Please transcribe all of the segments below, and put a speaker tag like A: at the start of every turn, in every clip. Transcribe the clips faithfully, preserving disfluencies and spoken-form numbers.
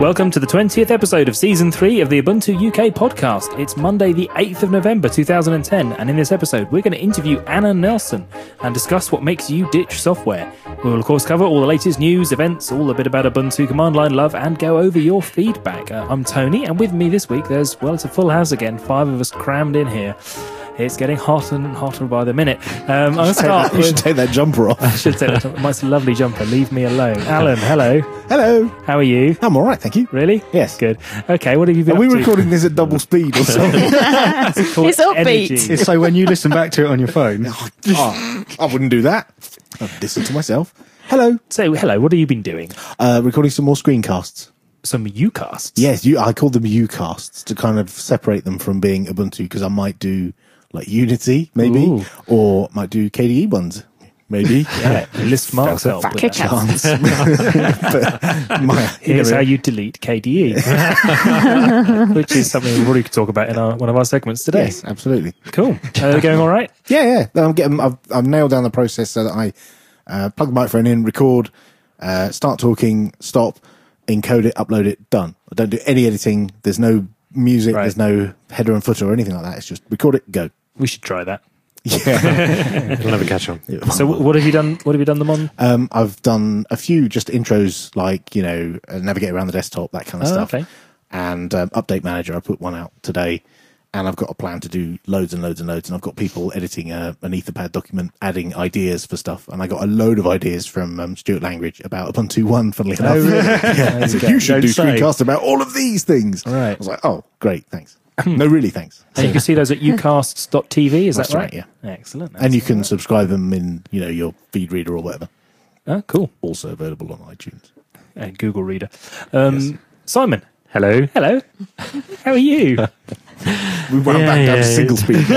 A: Welcome to the twentieth episode of Season three of the Ubuntu U K podcast. It's Monday the eighth of November two thousand ten, and in this episode we're going to interview Anna Nelson and discuss what makes you ditch software. We will of course cover all the latest news, events, all a bit about Ubuntu command line love, and go over your feedback. Uh, I'm Tony, and with me this week there's, well, it's a full house again, five of us crammed in here. It's getting hotter and hotter by the minute. Um, I'm going to start
B: You
A: with...
B: should take that jumper off.
A: I should take that jumper. My lovely jumper. Leave me alone. Alan, hello.
B: Hello.
A: How are you?
B: I'm all right, thank you.
A: Really?
B: Yes.
A: Good. Okay, what have you been
B: Are
A: up
B: we
A: to?
B: recording this at double speed or something?
A: It's called
C: It's upbeat.
A: energy.
D: It's so when you listen back to it on your phone,
B: oh, I wouldn't do that. I'd listen to myself. Hello.
A: So, hello, what have you been doing?
B: Uh, recording some more screencasts.
A: Some Ucasts?
B: Yes, you, I call them Ucasts to kind of separate them from being Ubuntu, because I might do like Unity, maybe,
A: Ooh.
B: or might do K D E ones, maybe.
A: Yeah, list marks help with that.
B: Chance. But my,
A: Here's
B: you know,
A: how you delete K D E. Which is something we probably could talk about in our, one of our segments today.
B: Yes, absolutely.
A: Cool. Are they going all right?
B: Yeah, yeah. I'm getting. I've, I've nailed down the process so that I uh, plug the microphone in, record, uh, start talking, stop, encode it, upload it, done. I don't do any editing. There's no music.
A: Right.
B: There's no header and footer or anything like that. It's just record it, go.
A: We should try that.
B: Yeah.
D: you'll never catch on.
A: So, wh- what have you done? What have you done them on?
B: um, I've done a few just intros, like you know, uh, navigate around the desktop, that kind of
A: Oh,
B: stuff.
A: okay.
B: And um, update manager. I put one out today. And I've got a plan to do loads and loads and loads. And I've got people editing a, an Etherpad document, adding ideas for stuff. And I got a load of ideas from um, Stuart Langridge about Ubuntu One, funnily enough. Yeah.
A: you
B: So
A: go.
B: you should
A: Don't
B: do
A: say.
B: screencasts about all of these things.
A: Right.
B: I was like, oh, great, thanks. No, really, thanks.
A: And you can see those at ucasts dot t v, is
B: That's
A: that right?
B: right,
A: Excellent.
B: And you can
A: Excellent.
B: subscribe them in, you know, your feed reader or whatever.
A: Oh, cool.
B: Also available on iTunes.
A: And Google Reader. Um,
B: Yes.
A: Simon.
D: Hello.
A: Hello. How are you?
B: We wound
D: Yeah,
B: back down
D: yeah,
B: to single speed.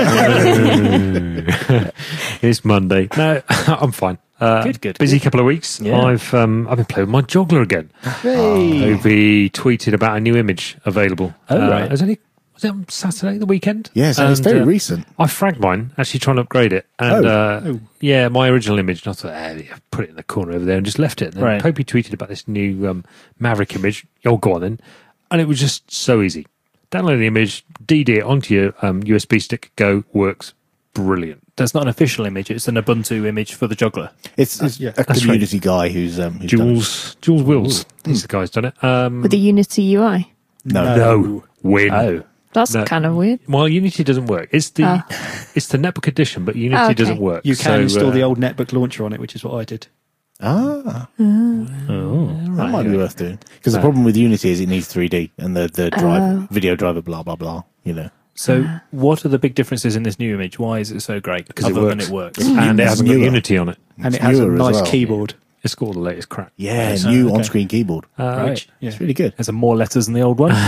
D: It's Monday. No, I'm fine. Uh,
A: Good, good,
D: Busy
A: good.
D: couple of weeks.
A: Yeah.
D: I've um, I've been playing with my Joggler again.
A: Hey.
D: Ovi tweeted about a new image available.
A: Oh,
D: uh,
A: right.
D: it was only was it on Saturday, the weekend?
B: Yes, and it's
D: And,
B: very
D: uh,
B: recent.
D: I fragged mine, actually trying to upgrade it. And
B: Oh.
D: uh, yeah, my original image, and I thought, eh, yeah, put it in the corner over there and just left it. And then
A: Right.
D: Popey tweeted about this new um, Maverick image. Oh, go on then. And it was just so easy. Download the image, D D it onto your um, U S B stick, go, works. Brilliant.
A: That's not an official image, it's an Ubuntu image for the juggler.
B: It's, it's
D: yeah,
B: a
D: that's
B: community guy who's, um, who's done it.
D: Jules, Jules Wills. He's the guy who's done it. Um,
C: With the Unity U I.
B: No,
D: no. Win.
A: Oh.
C: That's
D: No.
C: kind of weird.
D: Well, Unity doesn't work. It's the
C: Oh.
D: it's the netbook edition, but Unity
C: Oh, okay.
D: doesn't work.
E: You can
D: So,
E: install
D: uh,
E: the old netbook launcher on it, which is what I did.
B: Ah,
A: Oh.
B: that might be worth doing. Because the
D: Right.
B: problem with Unity is it needs three D and the, the drive,
C: Oh.
B: video driver, blah, blah, blah, you know.
A: So, what are the big differences in this new image? Why is it so great?
D: Because it
A: Other than
D: works.
A: it works.
D: and it
B: It's
D: hasn't got
B: newer.
D: Unity on it.
E: And
B: It's
E: it has a
B: newer as
E: nice
B: well.
E: keyboard.
D: It's got all the latest crap.
B: Yeah,
E: So,
B: new
E: okay.
B: on-screen keyboard.
D: Uh,
A: Right.
E: Yeah.
B: It's really good.
A: There's more letters than the old one.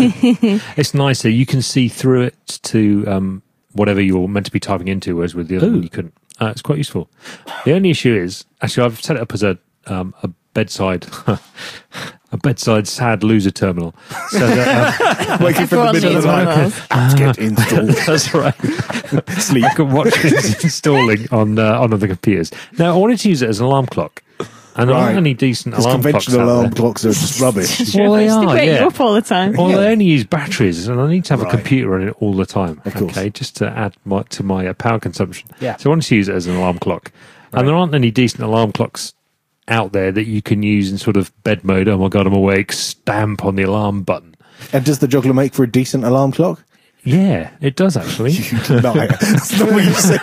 D: It's nicer. You can see through it to um, whatever you're meant to be typing into, whereas with the other
A: Ooh.
D: one you couldn't. Uh, it's quite useful. The only issue is, actually, I've set it up as a um, a bedside a bedside sad loser terminal. So that, uh,
B: Waking from the
C: Everyone
B: middle of
C: needs
B: the
C: one
B: night.
C: of those.
B: Apps get installed.
D: that's right. Sleep. I can watch it installing on uh, on other computers. Now, I wanted to use it as an alarm clock, and there
B: Right.
D: aren't any decent
B: Because
D: alarm clocks
B: conventional
D: out
B: alarm
D: there.
B: clocks are just rubbish.
D: Well, they
C: They
D: are,
C: wake you
D: yeah.
C: up all the time.
D: Well, they only use batteries, and I need to have
B: Right.
D: a computer on it all the time.
B: Of course.
D: Okay, just to add my, to my uh, power consumption.
A: Yeah.
D: So I wanted to use it as an alarm clock,
A: Right.
D: and there aren't any decent alarm clocks out there that you can use in sort of bed mode. Oh my god, I'm awake! Stamp on the alarm button.
B: And does the juggler make for a decent alarm clock?
D: Yeah, it does actually.
B: You deny it. That's not what you said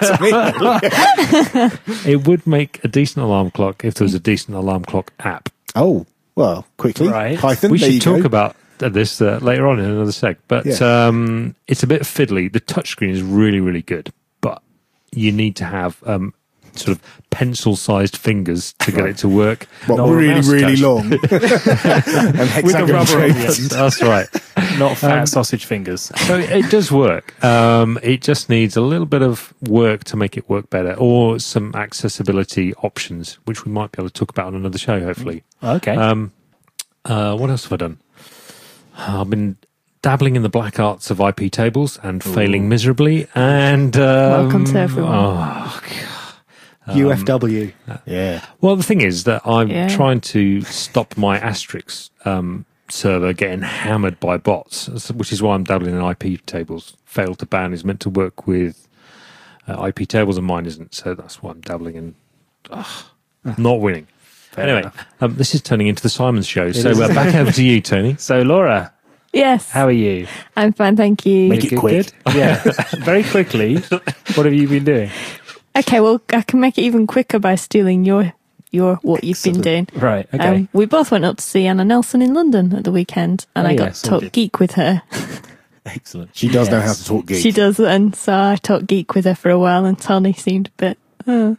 B: to me.
D: It would make a decent alarm clock if there was a decent alarm clock app.
B: Oh, well, quickly.
A: Right.
B: Python,
D: We
B: there
D: should
B: you
D: talk
B: go.
D: about this uh, later on in another seg. But
B: Yeah.
D: um, it's a bit fiddly. The touchscreen is really, really good, but you need to have um, sort of pencil-sized fingers to get it to work.
B: What,
D: Not a
B: really,
D: mouse
B: really
D: touch.
B: long. and
A: With the
B: hexagon
A: rubber on the
B: shaped.
A: end.
D: That's right.
A: Not fat
D: Um,
A: sausage fingers.
D: So it does work. Um, it just needs a little bit of work to make it work better, or some accessibility options, which we might be able to talk about on another show, hopefully.
A: Okay.
D: Um, uh, what else have I done? I've been dabbling in the black arts of I P tables and failing miserably. And um,
C: Welcome to everyone.
D: Oh, God.
E: U F W.
B: Yeah.
D: Well, the thing is that I'm
C: Yeah.
D: trying to stop my asterisks um, server getting hammered by bots, which is why I'm dabbling in I P tables. Failed to ban is meant to work with uh, I P tables, and mine isn't, so that's why I'm dabbling in. Ugh, not winning.
A: Fair
D: anyway,
A: enough.
D: um, this is turning into the Simons show,
A: It
D: so
A: is.
D: uh, back over to you, Tony.
A: So, Laura,
C: Yes.
A: how are you?
C: I'm fine, thank you.
B: Make it
A: Good,
B: quick.
A: good? Yeah. Very quickly, what have you been doing?
C: Okay, well, I can make it even quicker by stealing your your what you've been doing.
A: Right, okay.
C: Um, we both went up to see Anna Nelson in London at the weekend, and
A: Oh,
C: I got
A: yes,
C: to
A: I
C: talk
A: did.
C: geek with her.
A: Excellent.
B: She does know
A: Yes.
B: how to talk geek.
C: She does, and so I talked geek with her for a while, and Tony seemed a bit. Uh,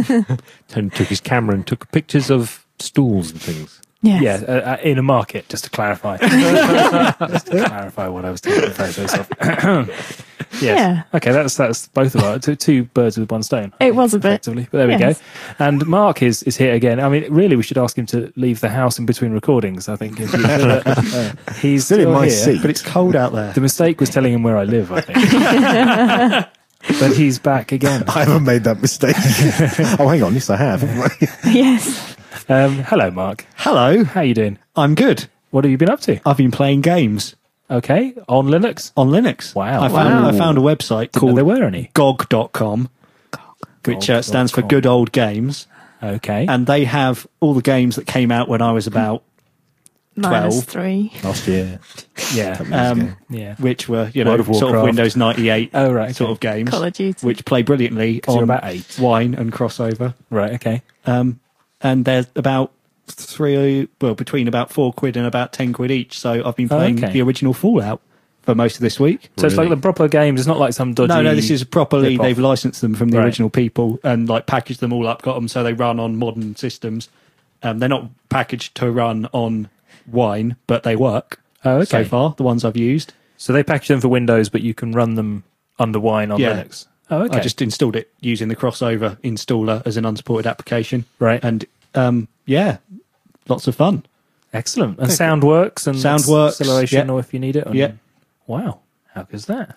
D: Tony took his camera and took pictures of stools and things.
C: yes.
A: Yeah, uh, uh, in a market, just to clarify. just to clarify what I was taking photos of. yes.
C: Yeah.
A: Okay, that's that's both of our two, two birds with one stone.
C: It was a bit.
A: Effectively. But there we
C: Yes.
A: go. And Mark is, is here again. I mean, really, we should ask him to leave the house in between recordings, I think. If you, uh, he's
B: Still in my
A: here.
B: seat.
E: But it's cold out there.
A: The mistake was telling him where I live, I think. But he's back again.
B: I haven't made that mistake. Oh, hang on. Yes, I have.
C: Yes.
A: Um, hello, Mark.
E: Hello,
A: How you doing?
E: I'm good.
A: What have you been up to?
E: I've been playing games
A: Okay, on Linux.
E: on Linux.
A: Wow.
E: I found
C: Wow.
E: I found a website
A: Didn't know
E: called
A: there were any.
E: G O G dot com, which uh,
A: G O G
E: stands for
A: dot com.
E: Good Old Games,
A: Okay.
E: and they have all the games that came out when I was about
C: Minus
E: twelve.
C: three.
B: Last year.
A: yeah.
E: um,
A: Yeah.
E: which were you know
A: World of
E: sort of
A: Warcraft.
E: Windows ninety-eight
A: Oh, right.
E: sort
A: okay.
E: of games,
C: Call of Duty.
E: which play brilliantly
A: 'Cause you're
E: on
A: about eight.
E: Wine and Crossover.
A: Right, okay.
E: Um, and they're about three, well, between about four quid and about ten quid each. So I've been
A: Oh,
E: playing
A: okay.
E: the original Fallout for most of this week.
A: So it's like the proper games. It's not like some dodgy.
E: No, no, this is properly,
A: rip-off.
E: they've licensed them from the
A: Right.
E: original people and like packaged them all up, got them so they run on modern systems. Um, they're not packaged to run on Wine, but they work
A: Oh, okay.
E: so far, the ones I've used.
A: So they package them for Windows, but you can run them under Wine on
E: Yeah.
A: Linux. Oh, okay.
E: I just installed it using the Crossover installer as an unsupported application.
A: Right.
E: And um, yeah, lots of fun.
A: Excellent. And
E: Thank
A: sound works and
E: Sound works,
A: acceleration,
E: yeah.
A: or if you need it. and-
E: Yeah.
A: Wow. How good's that?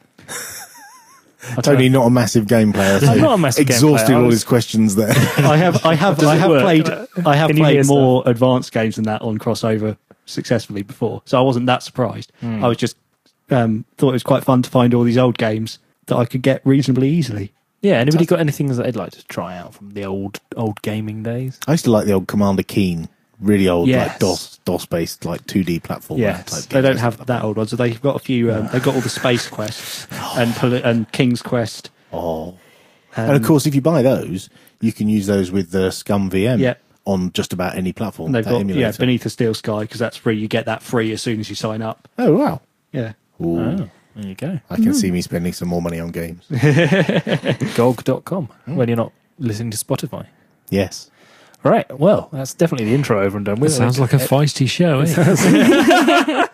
A: I'll
B: Tony,
A: try-
B: not a massive game player. So
A: I'm not a massive game
B: exhausted
A: player. I
B: all
A: was-
B: his questions there.
E: I have, I have,
A: Does
E: I
A: it
E: have
A: work?
E: played, I have
A: Can you hear
E: played
A: stuff?
E: more advanced games than that on Crossover successfully before, so I wasn't that surprised.
A: Hmm.
E: I was just um, thought it was quite fun to find all these old games that I could get reasonably easily.
A: Yeah. Anybody got anything that they'd like to try out from the old old gaming days?
B: I used to like the old Commander Keen, really old,
A: Yes.
B: like DOS DOS based, like two D platform.
A: Yes.
B: type
E: They don't
B: games.
E: have that old ones, so they've got a few. Um, they've got all the Space Quests and Poli- and King's Quest.
B: Oh,
E: Um,
B: and of course, if you buy those, you can use those with the Scum V M
E: Yeah.
B: on just about any platform.
E: and they've
B: that
E: got
B: emulator.
E: yeah, Beneath a Steel Sky because that's free. You get that free as soon as you sign up.
B: Oh wow!
E: Yeah.
B: Ooh,
A: Oh, there you go.
B: I can see me spending some more money on games.
A: G O G dot com when you're not listening to Spotify.
B: Yes.
A: Right. Well, that's definitely the intro over and done
D: That
A: with.
D: sounds like a feisty show, eh?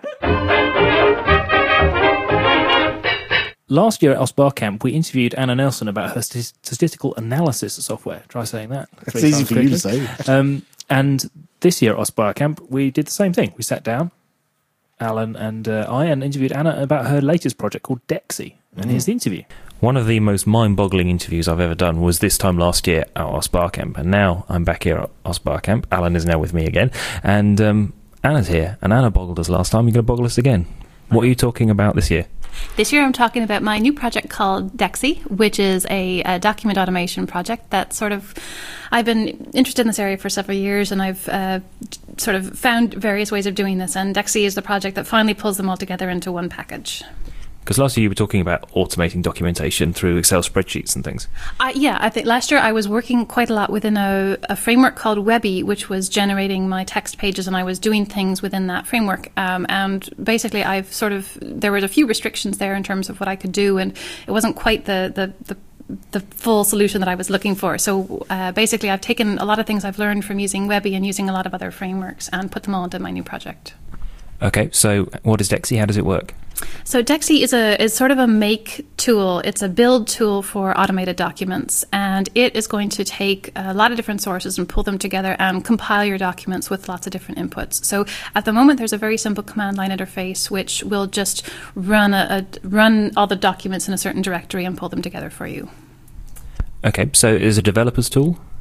A: Last year at Osbar Camp, we interviewed Anna Nelson about her st- statistical analysis software. Try saying that.
B: It's
A: three
B: easy
A: times
B: for you to
A: quickly.
B: say.
A: Um, and this year at Osbar Camp, we did the same thing. We sat down, Alan and uh, I, and interviewed Anna about her latest project called Dexy. And here's the interview.
F: One of the most mind-boggling interviews I've ever done was this time last year at Osbar Camp, and now I'm back here at Osbar Camp. Alan is now with me again, and um, Anna's here. And Anna boggled us last time. You're going to boggle us again. What are you talking about this year?
G: This year I'm talking about my new project called Dexy, which is a, a document automation project that sort of, I've been interested in this area for several years, and I've uh, sort of found various ways of doing this, and Dexy is the project that finally pulls them all together into one package.
F: Because last year you were talking about automating documentation through Excel spreadsheets and things.
G: I, yeah, I think last year I was working quite a lot within a, a framework called Webby, which was generating my text pages, and I was doing things within that framework. Um, and basically, I've sort of there were a few restrictions there in terms of what I could do, and it wasn't quite the the, the the full solution that I was looking for. So uh, basically, I've taken a lot of things I've learned from using Webby and using a lot of other frameworks and put them all into my new project.
F: Okay, so what is Dexy? How does it work?
G: So Dexy is a is sort of a make tool. It's a build tool for automated documents, and it is going to take a lot of different sources and pull them together and compile your documents with lots of different inputs. So at the moment, there's a very simple command line interface which will just run a, a run all the documents in a certain directory and pull them together for you.
F: Okay, so it is a developer's tool?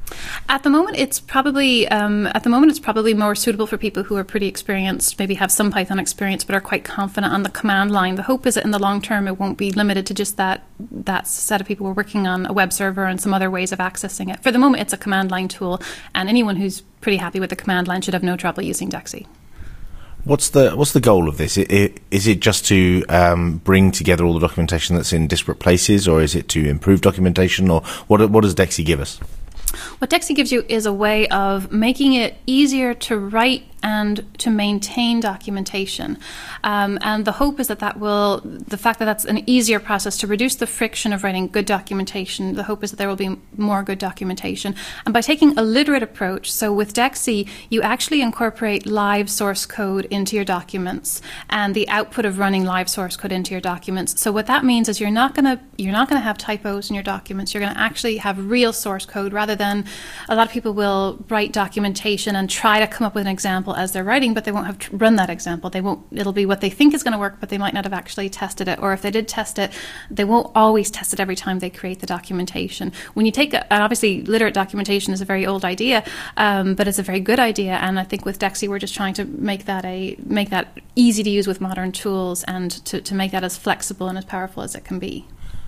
G: At the moment, it's probably um, at the moment it's probably more suitable for people who are pretty experienced, maybe have some Python experience, but are quite confident on the command line. The hope is that in the long term, it won't be limited to just that that set of people who are working on a web server and some other ways of accessing it. For the moment, it's a command line tool, and anyone who's pretty happy with the command line should have no trouble using DEXY.
H: What's the what's the goal of this? It, it, is it just to um, bring together all the documentation that's in disparate places, or is it to improve documentation, or what what does DEXY give us?
G: What DEXY gives you is a way of making it easier to write and to maintain documentation. Um, and the hope is that that will, the fact that that's an easier process to reduce the friction of writing good documentation, the hope is that there will be more good documentation. And by taking a literate approach, so with DEXY, you actually incorporate live source code into your documents and the output of running live source code into your documents. So what that means is you're not going to you're not going to have typos in your documents. You're going to actually have real source code rather than a lot of people will write documentation and try to come up with an example as they're writing, but they won't have to run that example. They won't. It'll be what they think is going to work, but they might not have actually tested it. Or if they did test it, they won't always test it every time they create the documentation. When you take, a, and obviously, literate documentation is a very old idea, um, but it's a very good idea. And I think with DEXY, we're just trying to make that a make that easy to use with modern tools, and to, to make that as flexible and as powerful as it can be.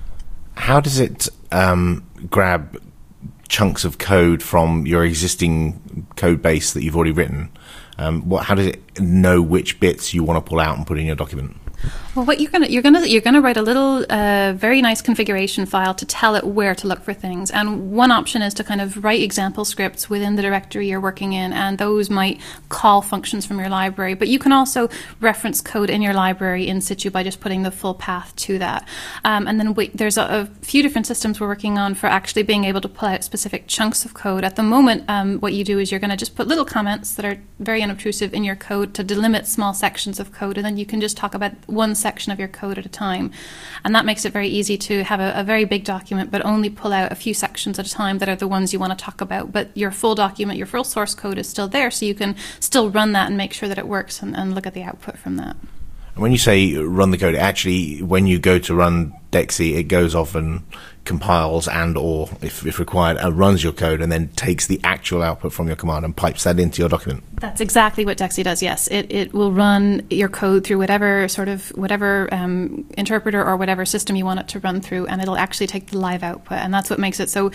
H: How does it um, grab chunks of code from your existing code base that you've already written? Um, what, how does it know which bits you want to pull out and put in your document?
G: Well, what you're gonna you're gonna you're gonna write a little uh, very nice configuration file to tell it where to look for things. And one option is to kind of write example scripts within the directory you're working in, and those might call functions from your library. But you can also reference code in your library in situ by just putting the full path to that. Um, and then wait, there's a, a few different systems we're working on for actually being able to pull out specific chunks of code. At the moment, um, what you do is you're going to just put little comments that are very unobtrusive in your code to delimit small sections of code, and then you can just talk about one section of your code at a time. And that makes it very easy to have a, a very big document, but only pull out a few sections at a time that are the ones you want to talk about. But your full document, your full source code is still there, so you can still run that and make sure that it works, and, and look at the output from that.
H: When you say run the code, actually, when you go to run DEXY, it goes off and compiles and or, if, if required, uh, runs your code and then takes the actual output from your command and pipes that into your document.
G: That's exactly what DEXY does, yes. It it will run your code through whatever sort of, whatever um, interpreter or whatever system you want it to run through, and it'll actually take the live output. And that's what makes it so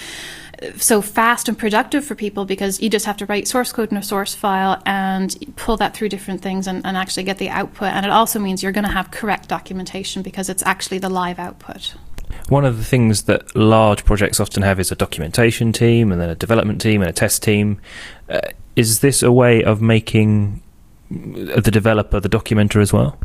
G: so fast and productive for people, because you just have to write source code in a source file and pull that through different things and, and actually get the output. And it also means you're going to have correct documentation because it's actually the live output.
F: One of the things that large projects often have is a documentation team and then a development team and a test team. Uh, is this a way of making the developer the documenter as well?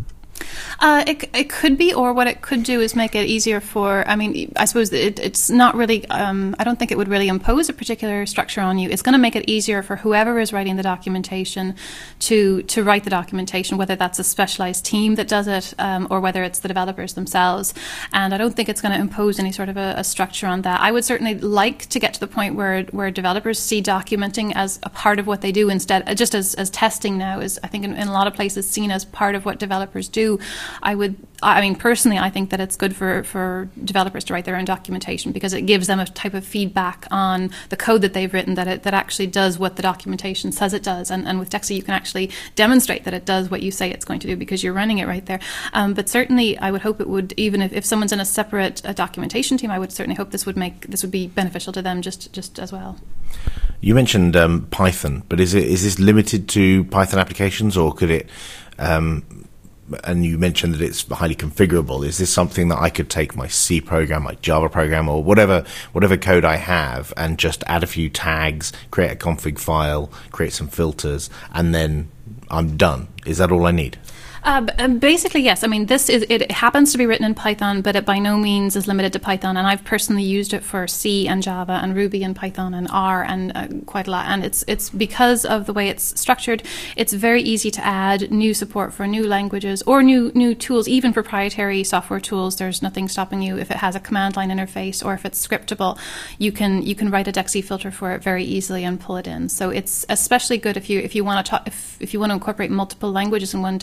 G: Uh, it, it could be, or what it could do is make it easier for, I mean, I suppose it, it's not really, um, I don't think it would really impose a particular structure on you. It's going to make it easier for whoever is writing the documentation to to write the documentation, whether that's a specialized team that does it, um, or whether it's the developers themselves. And I don't think it's going to impose any sort of a, a structure on that. I would certainly like to get to the point where where developers see documenting as a part of what they do instead, just as, as testing now is, I think, in, in a lot of places seen as part of what developers do. I would, I mean, personally, I think that it's good for, for developers to write their own documentation because it gives them a type of feedback on the code that they've written that it that actually does what the documentation says it does. And, and with DEXY, you can actually demonstrate that it does what you say it's going to do because you're running it right there. Um, but certainly, I would hope it would, even if, if someone's in a separate uh, documentation team, I would certainly hope this would make this would be beneficial to them just just as well.
H: You mentioned um, Python, but is it is this limited to Python applications, or could it? Um, and you mentioned that it's highly configurable. Is this something that I could take my C program, my Java program, or whatever whatever code I have, and just add a few tags, create a config file, create some filters, and then I'm done? Is that all I need?
G: Uh, basically, yes. I mean, this is it happens to be written in Python, but it by no means is limited to Python. And I've personally used it for C and Java and Ruby and Python and R and uh, quite a lot. And it's it's because of the way it's structured. It's very easy to add new support for new languages or new new tools, even proprietary software tools. There's nothing stopping you if it has a command line interface or if it's scriptable. You can you can write a DEXY filter for it very easily and pull it in. So it's especially good if you if you want to talk, if if you want to incorporate multiple languages in one document.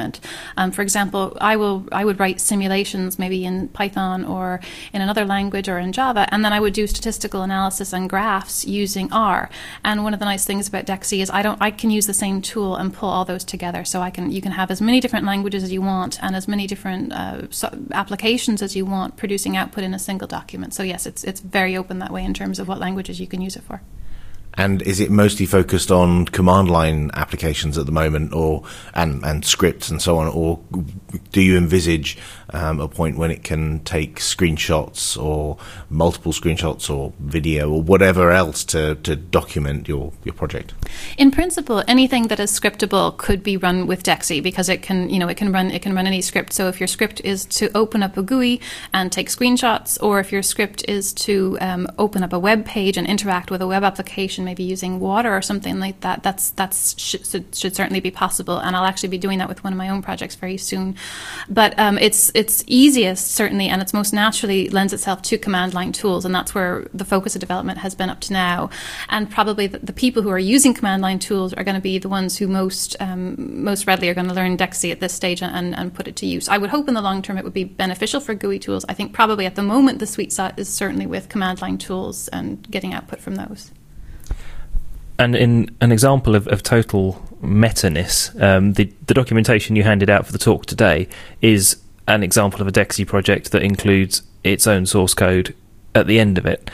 G: document. Um, for example, I will I would write simulations maybe in Python or in another language or in Java, and then I would do statistical analysis and graphs using R. And one of the nice things about DEXI is I don't I can use the same tool and pull all those together. So I can you can have as many different languages as you want and as many different uh, so applications as you want producing output in a single document. So yes, it's it's very open that way in terms of what languages you can use it for.
H: And is it mostly focused on command line applications at the moment, or and, and scripts and so on, or do you envisage um, a point when it can take screenshots or multiple screenshots or video or whatever else to, to document your, your project?
G: In principle, anything that is scriptable could be run with DEXI because it can, you know, it can run it can run any script. So if your script is to open up a G U I and take screenshots, or if your script is to um, open up a web page and interact with a web application, maybe using Water or something like that, that's that's should, should certainly be possible. And I'll actually be doing that with one of my own projects very soon. But um, it's it's easiest certainly, and it's most naturally lends itself to command line tools, and that's where the focus of development has been up to now. And probably the, the people who are using command line tools are going to be the ones who most um, most readily are going to learn DEXI at this stage and, and put it to use. I would hope in the long term it would be beneficial for G U I tools. I think probably at the moment the sweet spot is certainly with command line tools and getting output from those.
F: And in an example of, of total meta-ness, um, the, the documentation you handed out for the talk today is an example of a DEXI project that includes its own source code at the end of it.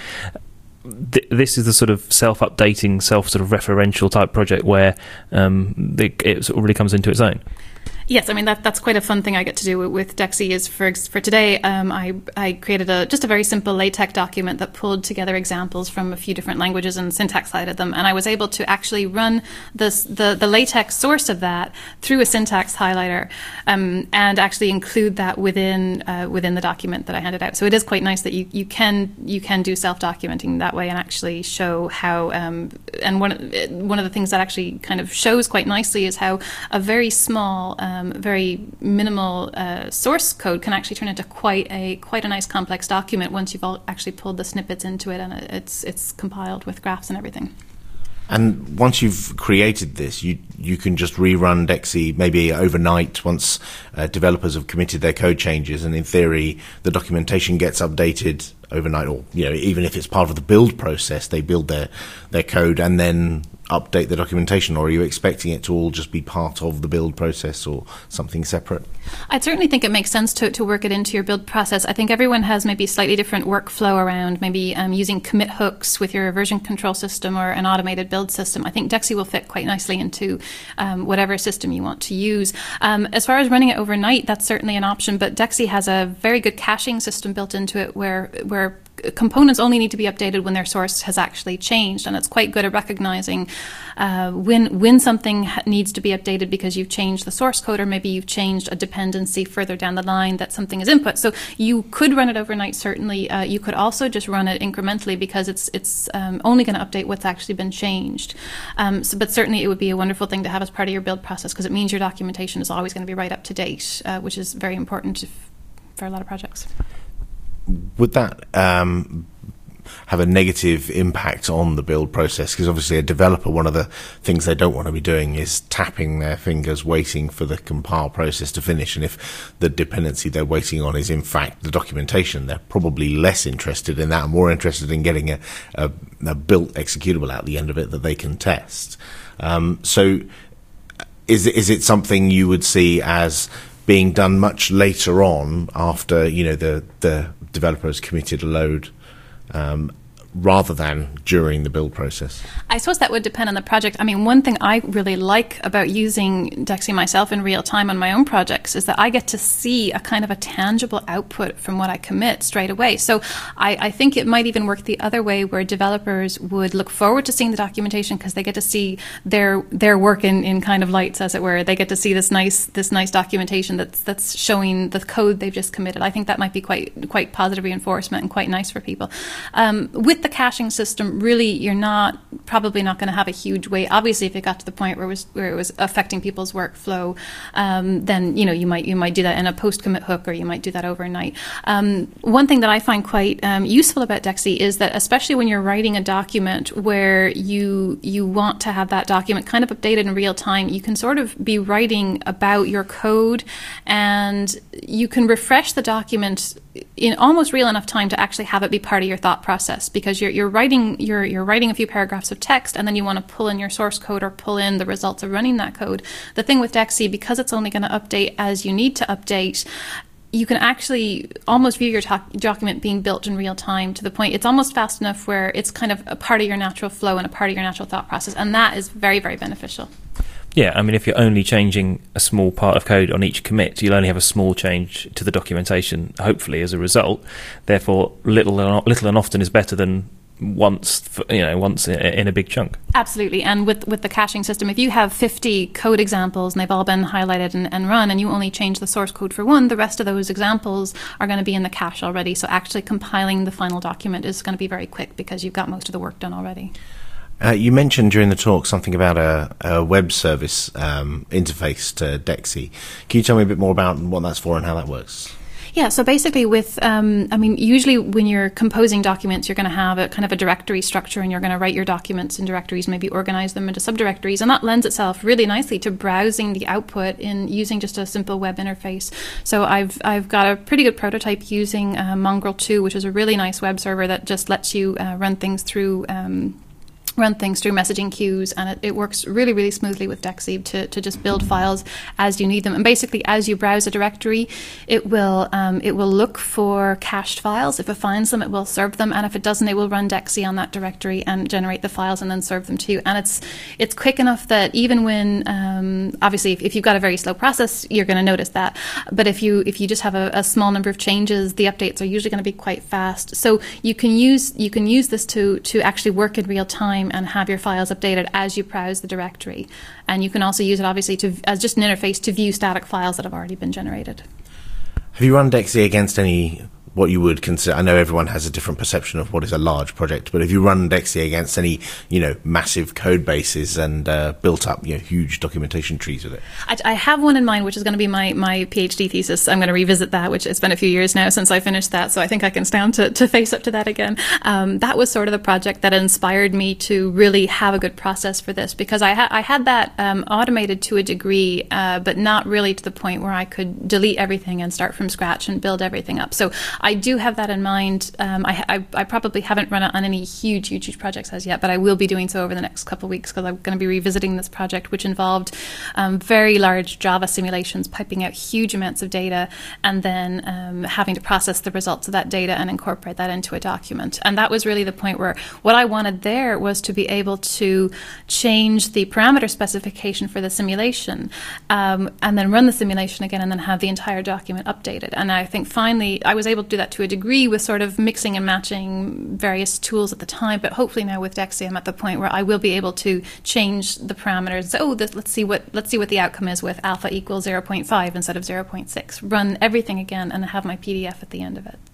F: Th- this is the sort of self-updating, self sort of referential type project where um, the, it sort of really comes into its own.
G: Yes, I mean that that's quite a fun thing I get to do with DEXI. Is for for today, um, I I created a just a very simple LaTeX document that pulled together examples from a few different languages and syntax highlighted them, and I was able to actually run this the the LaTeX source of that through a syntax highlighter, um, and actually include that within uh, within the document that I handed out. So it is quite nice that you, you can you can do self documenting that way and actually show how. Um, and one one of the things that actually kind of shows quite nicely is how a very small um, Um, very minimal uh, source code can actually turn into quite a quite a nice complex document once you've all actually pulled the snippets into it and it's it's compiled with graphs and everything.
H: And once you've created this, you you can just rerun DEXI maybe overnight once uh, developers have committed their code changes, and in theory the documentation gets updated overnight, or you know, even if it's part of the build process, they build their their code and then update the documentation. Or are you expecting it to all just be part of the build process or something separate?
G: I'd certainly think it makes sense to, to work it into your build process. I think everyone has maybe slightly different workflow around maybe um, using commit hooks with your version control system or an automated build system. I think DEXI will fit quite nicely into um, whatever system you want to use. Um, as far as running it overnight, that's certainly an option, but DEXI has a very good caching system built into it where where components only need to be updated when their source has actually changed, and it's quite good at recognizing uh, when when something ha- needs to be updated because you've changed the source code, or maybe you've changed a dependency further down the line that something is input. So you could run it overnight, certainly. Uh, you could also just run it incrementally because it's it's um, only going to update what's actually been changed. Um, so, but certainly it would be a wonderful thing to have as part of your build process because it means your documentation is always going to be right up to date, uh, which is very important if, for a lot of projects.
H: Would that um, have a negative impact on the build process? Because obviously a developer, one of the things they don't want to be doing is tapping their fingers waiting for the compile process to finish. And if the dependency they're waiting on is in fact the documentation, they're probably less interested in that and more interested in getting a, a, a built executable at the end of it that they can test. Um, so is, is it something you would see as being done much later on after, you know, the, the developer has committed a load, um, rather than during the build process?
G: I suppose that would depend on the project. I mean, one thing I really like about using DEXI myself in real time on my own projects is that I get to see a kind of a tangible output from what I commit straight away. So I, I think it might even work the other way, where developers would look forward to seeing the documentation because they get to see their their work in, in kind of lights, as it were. They get to see this nice this nice documentation that's that's showing the code they've just committed. I think that might be quite quite positive reinforcement and quite nice for people. Um, with the caching system, really, you're not probably not going to have a huge weight. Obviously, if it got to the point where it was where it was affecting people's workflow, um, then you know you might you might do that in a post commit hook, or you might do that overnight. Um, one thing that I find quite um, useful about Dexy is that, especially when you're writing a document where you you want to have that document kind of updated in real time, you can sort of be writing about your code, and you can refresh the document in almost real enough time to actually have it be part of your thought process, because you're you're writing you're you're writing a few paragraphs of text, and then you want to pull in your source code or pull in the results of running that code. The thing with Dexy, because it's only going to update as you need to update, you can actually almost view your doc- document being built in real time, to the point it's almost fast enough where it's kind of a part of your natural flow and a part of your natural thought process, and that is very, very beneficial.
F: Yeah, I mean, if you're only changing a small part of code on each commit, you'll only have a small change to the documentation, hopefully, as a result. Therefore, little and, little and often is better than once, you know, once in a big chunk.
G: Absolutely. And with with the caching system, if you have fifty code examples and they've all been highlighted and, and run, and you only change the source code for one, the rest of those examples are going to be in the cache already. So actually compiling the final document is going to be very quick, because you've got most of the work done already.
H: Uh, you mentioned during the talk something about a, a web service um, interface to Dexy. Can you tell me a bit more about what that's for and how that works?
G: Yeah, so basically with, um, I mean, usually when you're composing documents, you're going to have a kind of a directory structure, and you're going to write your documents in directories, maybe organize them into subdirectories, and that lends itself really nicely to browsing the output in using just a simple web interface. So I've I've got a pretty good prototype using uh, Mongrel two, which is a really nice web server that just lets you uh, run things through um, run things through messaging queues, and it, it works really, really smoothly with Dexy to, to just build files as you need them. And basically, as you browse a directory, it will um, it will look for cached files. If it finds them, it will serve them, and if it doesn't, it will run Dexy on that directory and generate the files and then serve them to you. And it's it's quick enough that even when um, obviously if, if you've got a very slow process, you're going to notice that. But if you if you just have a, a small number of changes, the updates are usually going to be quite fast. So you can use you can use this to to actually work in real time and have your files updated as you browse the directory. And you can also use it, obviously, to as just an interface to view static files that have already been generated.
H: Have you run Dexy against any, what you would consider, I know everyone has a different perception of what is a large project, but have you run Dexy against any, you know, massive code bases and uh, built up, you know, huge documentation trees with it?
G: I, I have one in mind, which is going to be my, my PhD thesis. I'm going to revisit that, which it's been a few years now since I finished that, so I think I can stand to, to face up to that again. Um, that was sort of the project that inspired me to really have a good process for this, because I, ha- I had that um, automated to a degree, uh, but not really to the point where I could delete everything and start from scratch and build everything up. So I do have that in mind. Um, I, I, I probably haven't run it on any huge, huge, huge projects as yet, but I will be doing so over the next couple of weeks, because I'm going to be revisiting this project, which involved um, very large Java simulations, piping out huge amounts of data, and then um, having to process the results of that data and incorporate that into a document. And that was really the point where what I wanted there was to be able to change the parameter specification for the simulation, um, and then run the simulation again, and then have the entire document updated. And I think finally I was able to do that to a degree with sort of mixing and matching various tools at the time, but hopefully now with Dexy I'm at the point where I will be able to change the parameters. So, oh, this, let's see what let's see what the outcome is with alpha equals zero point five instead of zero point six. Run everything again and have my P D F at the end of it.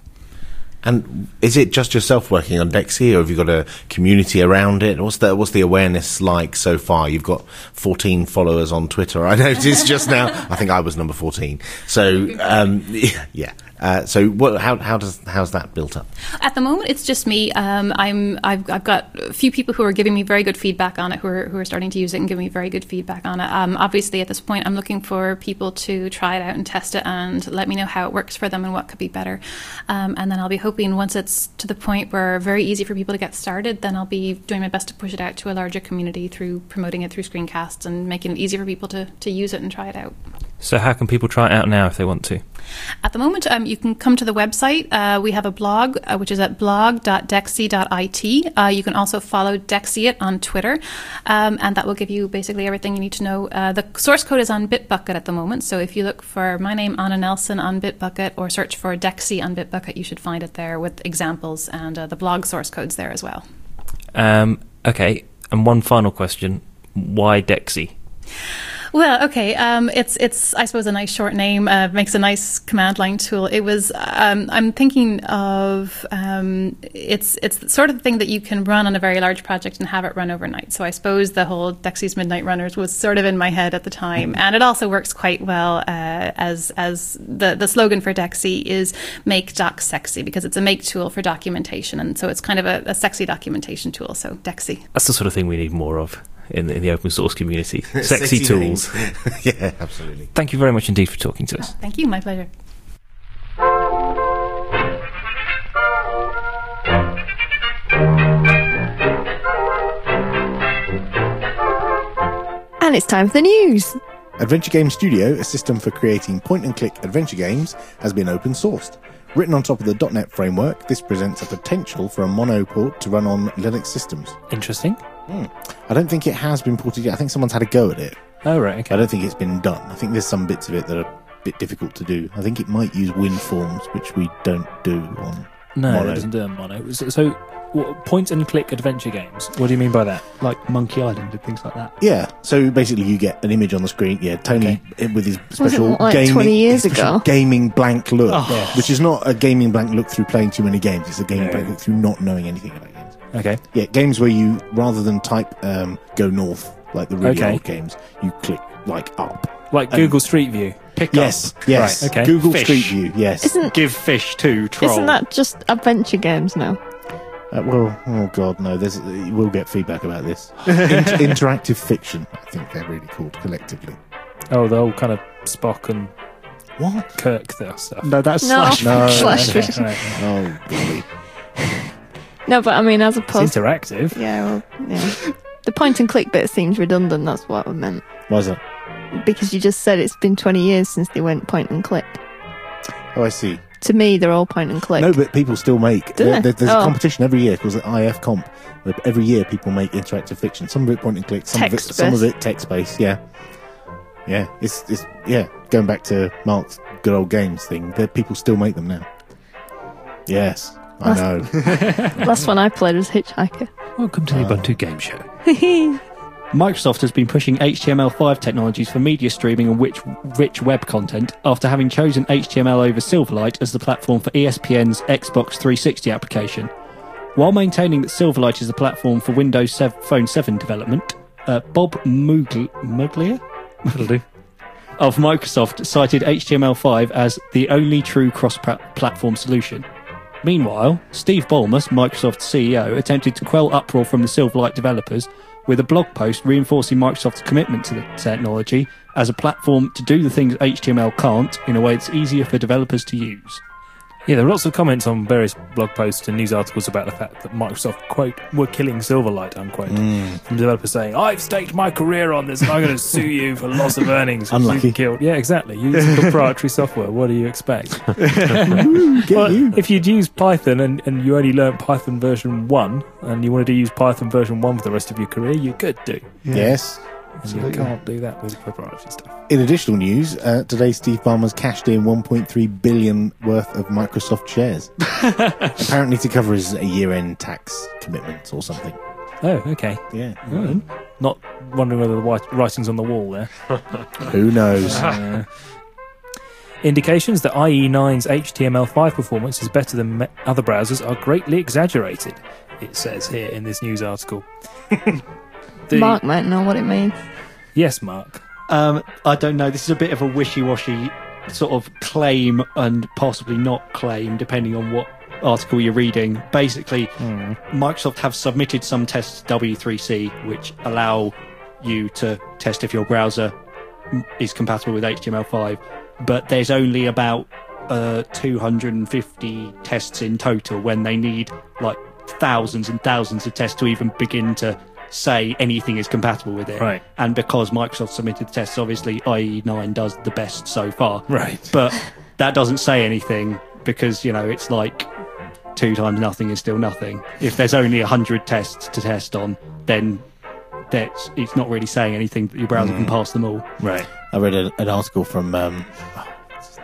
H: And is it just yourself working on Dexy, or have you got a community around it? What's the what's the awareness like so far? You've got fourteen followers on Twitter, I noticed just now. I think I was number fourteen. So um, yeah. Uh, so what, how how does how's that built up?
G: At the moment, it's just me. Um, I'm I've I've got a few people who are giving me very good feedback on it, who are who are starting to use it and giving me very good feedback on it. Um, obviously, at this point, I'm looking for people to try it out and test it and let me know how it works for them and what could be better. Um, and then I'll be hoping once it's to the point where very easy for people to get started, then I'll be doing my best to push it out to a larger community through promoting it through screencasts and making it easy for people to to use it and try it out.
F: So how can people try it out now if they want to?
G: At the moment, um, you can come to the website. Uh, we have a blog, uh, which is at blog dot dexy dot I T. Uh, you can also follow Dexy It on Twitter, um, and that will give you basically everything you need to know. Uh, the source code is on Bitbucket at the moment, so if you look for my name, Anna Nelson, on Bitbucket, or search for Dexy on Bitbucket, you should find it there with examples, and uh, the blog source code's there as well.
F: Um, okay, and one final question. Why Dexy?
G: Well, okay. Um, it's it's I suppose a nice short name. Uh, makes a nice command line tool. It was. Um, I'm thinking of. Um, it's it's the sort of thing that you can run on a very large project and have it run overnight. So I suppose the whole Dexy's Midnight Runners was sort of in my head at the time, and it also works quite well uh, as as the the slogan for Dexy is "Make Docs Sexy" because it's a make tool for documentation, and so it's kind of a, a sexy documentation tool. So Dexy.
F: That's the sort of thing we need more of in the, in the open source community. Sexy,
H: Sexy
F: tools.
H: Yeah, absolutely.
F: Thank you very much indeed for talking to us.
G: Thank you. My pleasure.
C: And it's time for the news.
B: Adventure Game Studio, a system for creating point-and-click adventure games, has been open-sourced. Written on top of the dot net framework, this presents a potential for a mono port to run on Linux systems.
A: Interesting.
B: Hmm. I don't think it has been ported yet. I think someone's had a go at it.
A: Oh, right, okay.
B: I don't think it's been done. I think there's some bits of it that are a bit difficult to do. I think it might use WinForms, which we don't do on
A: No,
B: Mono.
A: it doesn't do it on Mono. So, so what, point-and-click adventure games, what do you mean by that?
E: Like Monkey Island and things like that.
B: Yeah, so basically you get an image on the screen. Yeah, Tony
A: Okay.
B: with his
C: Was it
B: special
C: like
B: gaming,
C: twenty years
B: his special
C: ago?
B: gaming blank look,
E: Oh.
A: Yes.
B: which is not a gaming blank look through playing too many games. It's a gaming
A: Yeah.
B: blank look through not knowing anything about games.
A: Okay.
B: Yeah, games where you, rather than type um, go north, like the really
A: Okay.
B: old games, you click like up.
A: Like
B: Um,
A: Google Street View.
E: Pick
B: Yes, yes.
A: Right, okay.
B: Google
E: Fish.
B: Street View, yes.
C: Isn't
E: Give fish to troll.
C: isn't that just adventure games now?
B: Uh, well, oh god, no. There's we'll get feedback about this. Inter- interactive fiction, I think they're really called collectively.
A: Oh, the whole kind of Spock and
B: What?
A: Kirk there stuff.
E: No, that's
C: No.
E: slash.
B: No,
C: Slash
A: Okay,
C: fiction.
A: right.
B: Oh, golly.
C: No, but I mean, as
A: It's
C: opposed,
A: interactive.
C: yeah, well, yeah. The point and click bit seems redundant. That's what I meant
B: Why's that?
C: because you just said it's been twenty years since they went point and click.
B: Oh, I see.
C: To me, they're all point and click.
B: No, but people still make.
C: Do
B: there-
C: they?
B: there's
C: Oh.
B: a competition every year called the I F Comp. where Every year, people make interactive fiction. Some of it point and click. Some of it,
C: Text-based.
B: some of it text based. Yeah, yeah. It's it's yeah. Going back to Mark's good old games thing, there people still make them now. Yes, I know.
C: Last one I played was Hitchhiker.
D: Welcome to the Ubuntu Game Show.
E: Microsoft has been pushing H T M L five technologies for media streaming and rich, rich web content after having chosen H T M L over Silverlight as the platform for E S P N's Xbox three sixty application. While maintaining that Silverlight is the platform for Windows seven, Phone seven development, uh, Bob Mugl- Muglia
D: That'll do.
E: of Microsoft cited H T M L five as the only true cross-platform solution. Meanwhile, Steve Ballmer, Microsoft's C E O, attempted to quell uproar from the Silverlight developers with a blog post reinforcing Microsoft's commitment to the technology as a platform to do the things H T M L can't in a way that's easier for developers to use.
A: Yeah, there were lots of comments on various blog posts and news articles about the fact that Microsoft, quote, were killing Silverlight, unquote. From developers saying, I've staked my career on this and I'm going to sue you for loss of earnings. which
B: Unlucky.
A: you've Killed. Yeah, exactly. You use proprietary software. What do you expect?
B: Get
A: Well,
B: you.
A: if you'd used Python and, and you only learnt Python version one and you wanted to use Python version one for the rest of your career, you could do.
B: Yes.
A: And you can't do that with proprietary stuff.
B: In additional news, uh, today Steve Ballmer's cashed in one point three billion worth of Microsoft shares, apparently to cover his uh, year-end tax commitments or something.
A: Oh, okay.
B: Yeah.
A: Oh, not wondering whether the white writing's on the wall there.
B: Who knows?
A: Uh, indications that I E nine's H T M L five performance is better than me- other browsers are greatly exaggerated, it says here in this news article. The-
C: Mark might know what it means.
A: Yes, Mark.
E: Um, I don't know. This is a bit of a wishy-washy sort of claim and possibly not claim, depending on what article you're reading. Basically, Microsoft have submitted some tests to W three C, which allow you to test if your browser is compatible with H T M L five. But there's only about uh, two hundred fifty tests in total when they need like thousands and thousands of tests to even begin to say anything is compatible with it.
A: Right.
E: And because Microsoft submitted tests, obviously I E nine does the best so far.
A: Right.
E: But that doesn't say anything because, you know, it's like two times nothing is still nothing. If there's only one hundred tests to test on, then that's, it's not really saying anything that your browser can pass them all.
A: Right.
B: I read a, an article from um, oh, what's his name?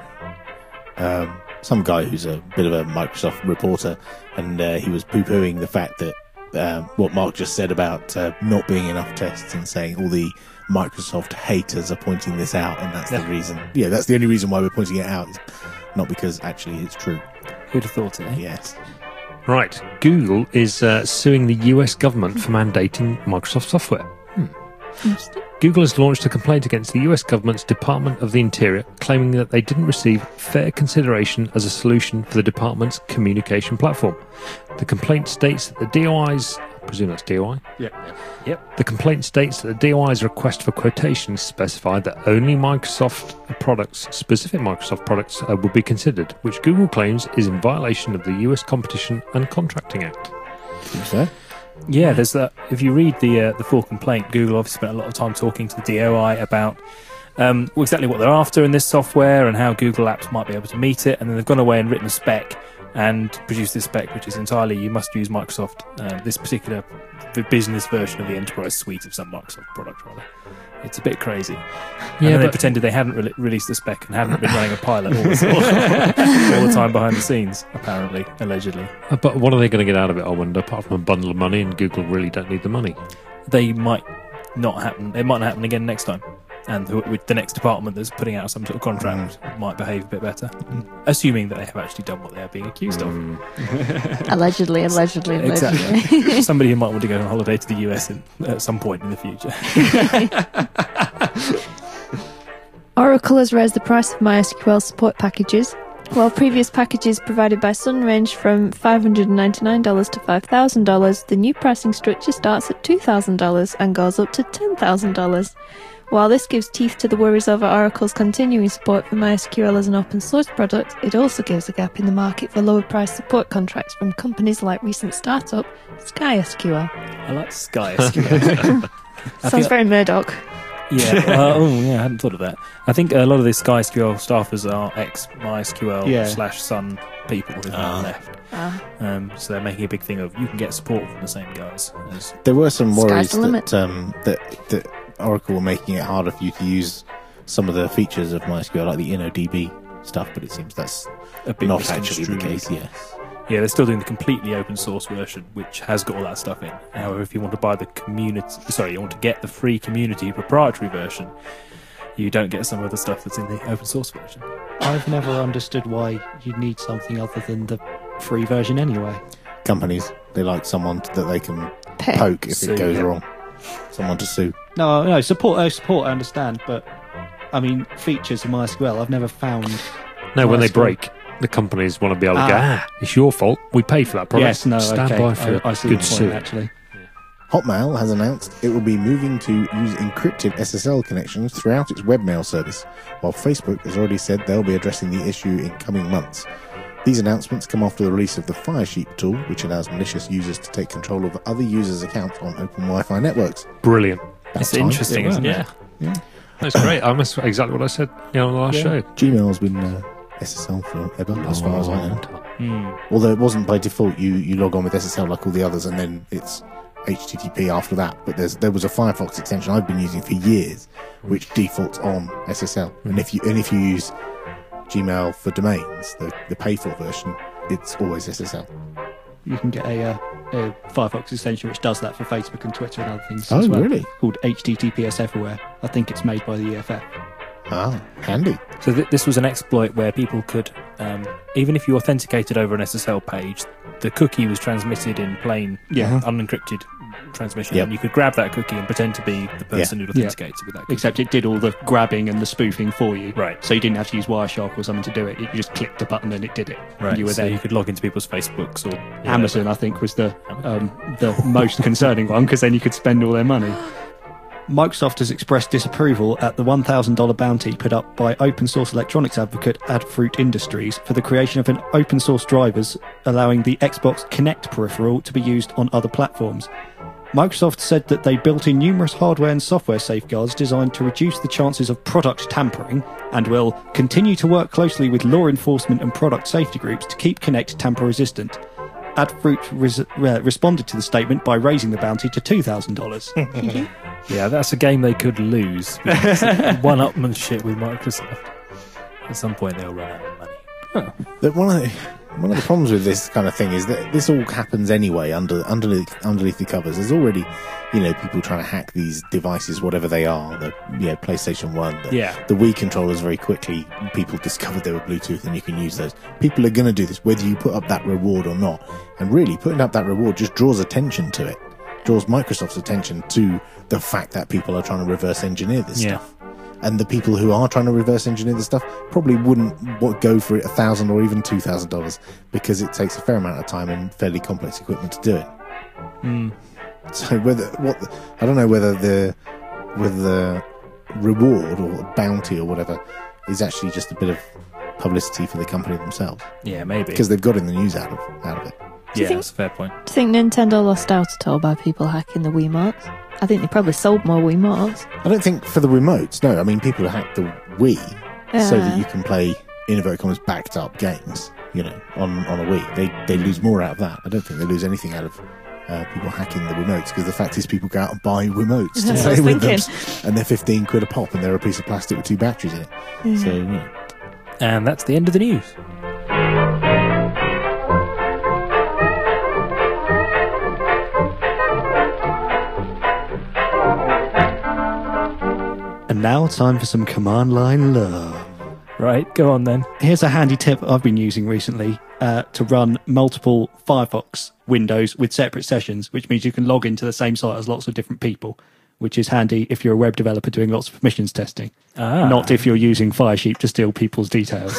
B: um, some guy who's a bit of a Microsoft reporter, and uh, he was poo-pooing the fact that uh, what Mark just said about uh, not being enough tests and saying all the Microsoft haters are pointing this out, and that's
A: Yeah.
B: the reason. Yeah, that's the only reason why we're pointing it out, not because actually it's true.
A: Who'd have thought it? Eh?
B: Yes.
D: Right. Google is uh, suing the U S government for mandating Microsoft software.
C: Interesting.
D: Google has launched a complaint against the U S government's Department of the Interior, claiming that they didn't receive fair consideration as a solution for the department's communication platform. The complaint states that the D O I's, I presume that's D O I?
E: Yeah.
D: Yep. The complaint states that the D O I's request for quotations specified that only Microsoft products, specific Microsoft products, uh, would be considered, which Google claims is in violation of the U S Competition and Contracting Act.
B: Think so?
A: Yeah, there's that. If you read the uh, the full complaint, Google obviously spent a lot of time talking to the D O I about um, exactly what they're after in this software and how Google Apps might be able to meet it. And then they've gone away and written a spec and produced this spec, which is entirely you must use Microsoft, uh, this particular the business version of the enterprise suite of some Microsoft product, rather. It's a bit crazy. And
D: Yeah,
A: then they
D: but-
A: pretended they hadn't re- released the spec and hadn't been running a pilot all the, all the time behind the scenes, apparently, allegedly.
D: Uh, But what are they going to get out of it, I wonder, apart from a bundle of money, and Google really don't need the money?
A: They might not happen. It might not happen again next time. And the, with the next department that's putting out some sort of contract might behave a bit better, assuming that they have actually done what they are being accused of.
C: Allegedly, allegedly, allegedly.
A: Exactly. Somebody who might want to go on holiday to the U S in, at some point in the future.
C: Oracle has raised the price of MySQL support packages. While previous packages provided by Sun ranged from five hundred ninety-nine dollars to five thousand dollars, the new pricing structure starts at two thousand dollars and goes up to ten thousand dollars. While this gives teeth to the worries over Oracle's continuing support for MySQL as an open source product, it also gives a gap in the market for lower price support contracts from companies like recent startup SkySQL.
A: I like Sky S Q L. I
C: Sounds
A: think-
C: very Murdoch.
A: Yeah. Uh, oh, yeah. I hadn't thought of that. I think a lot of the SkySQL staffers are ex MySQL
E: Yeah.
A: slash Sun people who've now left.
C: Ah.
A: Um, so they're making a big thing of you can get support from the same guys. As,
B: There were some
C: Sky's
B: worries
C: the limit.
B: that, um, that that Oracle were making it harder for you to use some of the features of MySQL, like the InnoDB stuff, but it seems that's
A: a bit
B: not actually the
A: misconstrued.
B: case. Yes.
A: Yeah, they're still doing the completely open source version, which has got all that stuff in. However, if you want to buy the community, sorry, you want to get the free community proprietary version, you don't get some of the stuff that's in the open source version.
E: I've never understood why you'd need something other than the free version anyway.
B: Companies, they like someone that they can
C: Pay.
B: poke if
A: Sue,
B: it goes
A: yeah.
B: wrong. Someone to sue.
E: No, no, support, uh, support, I understand, but I mean, features of MySQL, I've never found.
D: No, when they
E: MySQL.
D: break, the companies want to be able to go,
E: Ah.
D: ah, it's your fault. We paid for that product.
E: Yes, no,
D: Stand
E: okay.
D: by for
E: I, I see
D: good
E: the
D: suit.
E: point, actually.
B: Hotmail has announced it will be moving to use encrypted S S L connections throughout its webmail service, while Facebook has already said they'll be addressing the issue in coming months. These announcements come after the release of the Firesheep tool, which allows malicious users to take control of other users' accounts on open Wi-Fi networks.
D: Brilliant.
A: It's
B: About time.
A: interesting, isn't it?
D: Yeah. That's great. I must exactly what I said you know, on the last
B: Yeah.
D: show.
B: Gmail's been uh, S S L forever, as far as I know.
A: Hmm.
B: Although it wasn't by default, you, you log on with S S L like all the others, and then it's H T T P after that. But there's there was a Firefox extension I've been using for years, which defaults on S S L. And if you and if you use Gmail for domains, the the pay for version, it's always S S L.
E: You can get a, uh, a Firefox extension which does that for Facebook and Twitter and other things
B: Oh,
E: as well.
B: really?
E: Called H T T P S Everywhere. I think it's made by the E F F.
B: Ah, handy.
A: So th- this was an exploit where people could, um, even if you authenticated over an S S L page, the cookie was transmitted in plain,
E: Yeah.
A: unencrypted transmission,
B: Yep.
A: and you could grab that cookie and pretend to be the person who'd
E: Yeah.
A: authenticated with that cookie.
E: Except it did all the grabbing and the spoofing for you.
A: Right.
E: So you didn't have to use Wireshark or something to do it. You just clicked the button and it did it.
A: Right.
E: And you were
A: so
E: there.
A: you could log into people's Facebooks or
E: Amazon, I think, was the um, the most concerning one because then you could spend all their money. Microsoft has expressed disapproval at the one thousand dollars bounty put up by open source electronics advocate Adafruit Industries for the creation of an open source drivers allowing the Xbox Kinect peripheral to be used on other platforms. Microsoft said that they built in numerous hardware and software safeguards designed to reduce the chances of product tampering and will continue to work closely with law enforcement and product safety groups to keep Kinect tamper resistant. Adafruit res- uh, responded to the statement by raising the bounty to two thousand dollars.
A: Yeah, that's a game they could lose. One-upmanship with Microsoft. At some point, they'll run out of money.
B: The, one of the, One of the problems with this kind of thing is that this all happens anyway under underneath underneath the covers. There's already, you know, people trying to hack these devices, whatever they are. The you know, PlayStation One, the,
A: Yeah.
B: the Wii controllers. Very quickly, people discovered they were Bluetooth, and you can use those. People are going to do this, whether you put up that reward or not. And really, putting up that reward just draws attention to it, draws Microsoft's attention to the fact that people are trying to reverse engineer this
A: Yeah.
B: stuff. And the people who are trying to reverse engineer the stuff probably wouldn't w- go for it a thousand or even two thousand dollars because it takes a fair amount of time and fairly complex equipment to do it.
A: Mm.
B: So whether what I don't know whether the whether the reward or bounty or whatever is actually just a bit of publicity for the company themselves
A: Yeah, maybe.
B: because they've got in the news out of out of it.
C: Do you
A: Yeah,
C: think-
A: that's a fair point.
C: Do you think Nintendo lost out at all by people hacking the Wiimotes? I think they probably sold more Wiimotes.
B: I don't think for the remotes. No, I mean people hack the Wii so that
C: Yeah.
B: you can play in inverted commas backed up games. You know, on on a Wii, they they lose more out of that. I don't think they lose anything out of uh, people hacking the remotes because the fact is people go out and buy remotes to
C: That's what I
B: play
C: was
B: with them,
C: thinking.
B: and they're fifteen quid a pop, and they're a piece of plastic with two batteries in it.
C: Yeah.
B: So you know.
A: And that's the end of the news.
E: And now time for some command line love.
A: Right, go on then.
E: Here's a handy tip I've been using recently uh, to run multiple Firefox windows with separate sessions, which means you can log into the same site as lots of different people, which is handy if you're a web developer doing lots of permissions testing,
A: Ah.
E: not if you're using Firesheep to steal people's details.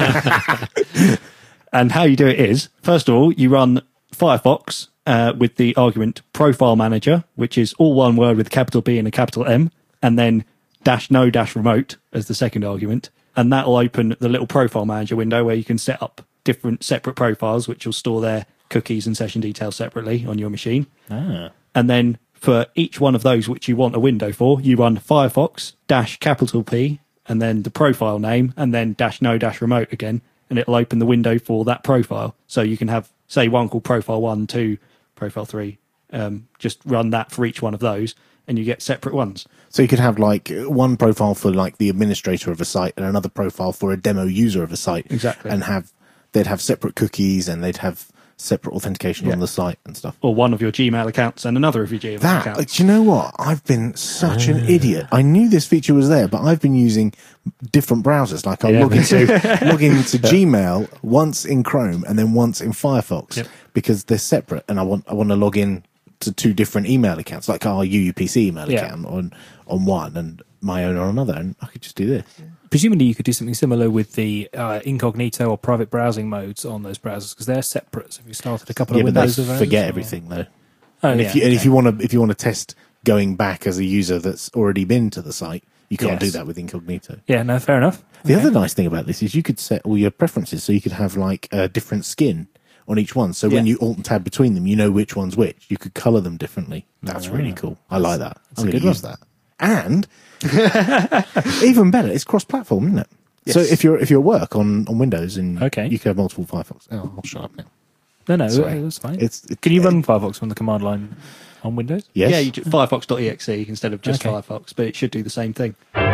E: And how you do it is, first of all, you run Firefox uh, with the argument Profile Manager, which is all one word with a capital B and a capital M, and then dash no dash remote as the second argument. And that will open the little Profile Manager window where you can set up different separate profiles, which will store their cookies and session details separately on your machine.
A: Ah.
E: And then for each one of those which you want a window for, you run Firefox dash capital P and then the profile name and then dash no dash remote again, and it'll open the window for that profile. So you can have, say, one called Profile one, two, Profile three. Um, just run that for each one of those, and you get separate ones.
B: So you could have like one profile for like the administrator of a site and another profile for a demo user of a site.
E: Exactly.
B: And have they'd have separate cookies and they'd have separate authentication
E: Yeah.
B: on the site and stuff.
E: Or one of your Gmail accounts and another of your Gmail
B: That,
E: accounts.
B: do you know what? I've been such an idiot. I knew this feature was there, but I've been using different browsers. Like I
A: Yeah,
B: log
A: me
B: into log into Gmail once in Chrome and then once in Firefox
A: Yep.
B: because they're separate, and I want I want to log in to two different email accounts, like our U U P C email
A: Yeah.
B: account on on one and my own on another, and I could just do this.
A: Presumably you could do something similar with the uh, incognito or private browsing modes on those browsers because they're separate. So if you started a couple
B: Yeah,
A: of
B: but
A: windows
B: they
A: of those,
B: forget
A: or-
B: everything though.
A: Oh,
B: And
A: yeah,
B: if you and if
A: okay.
B: you want to if you want to test going back as a user that's already been to the site, you can't
A: Yes.
B: do that with incognito.
A: Yeah, no, fair enough.
B: The
A: Okay.
B: other nice thing about this is you could set all your preferences, so you could have like a different skin on each one. So when
E: Yeah.
B: you alt and tab between them, you know which one's which. You could color them differently. That's
A: Ah.
B: really cool. I like that.
A: that's
B: I'm
A: a
B: going
A: good
B: to use that. And even better, it's cross-platform, isn't it? So
E: Yes.
B: if you're if you're at work on, on Windows and
A: Okay.
B: you can have multiple Firefox. Oh, I'll shut up now.
A: No, no,
B: Sorry.
A: that's fine.
B: It's it,
A: Can you run Firefox from the command line on Windows?
B: Yes.
E: Yeah, you do Firefox dot E X E instead of just
A: Okay.
E: Firefox, but it should do the same thing.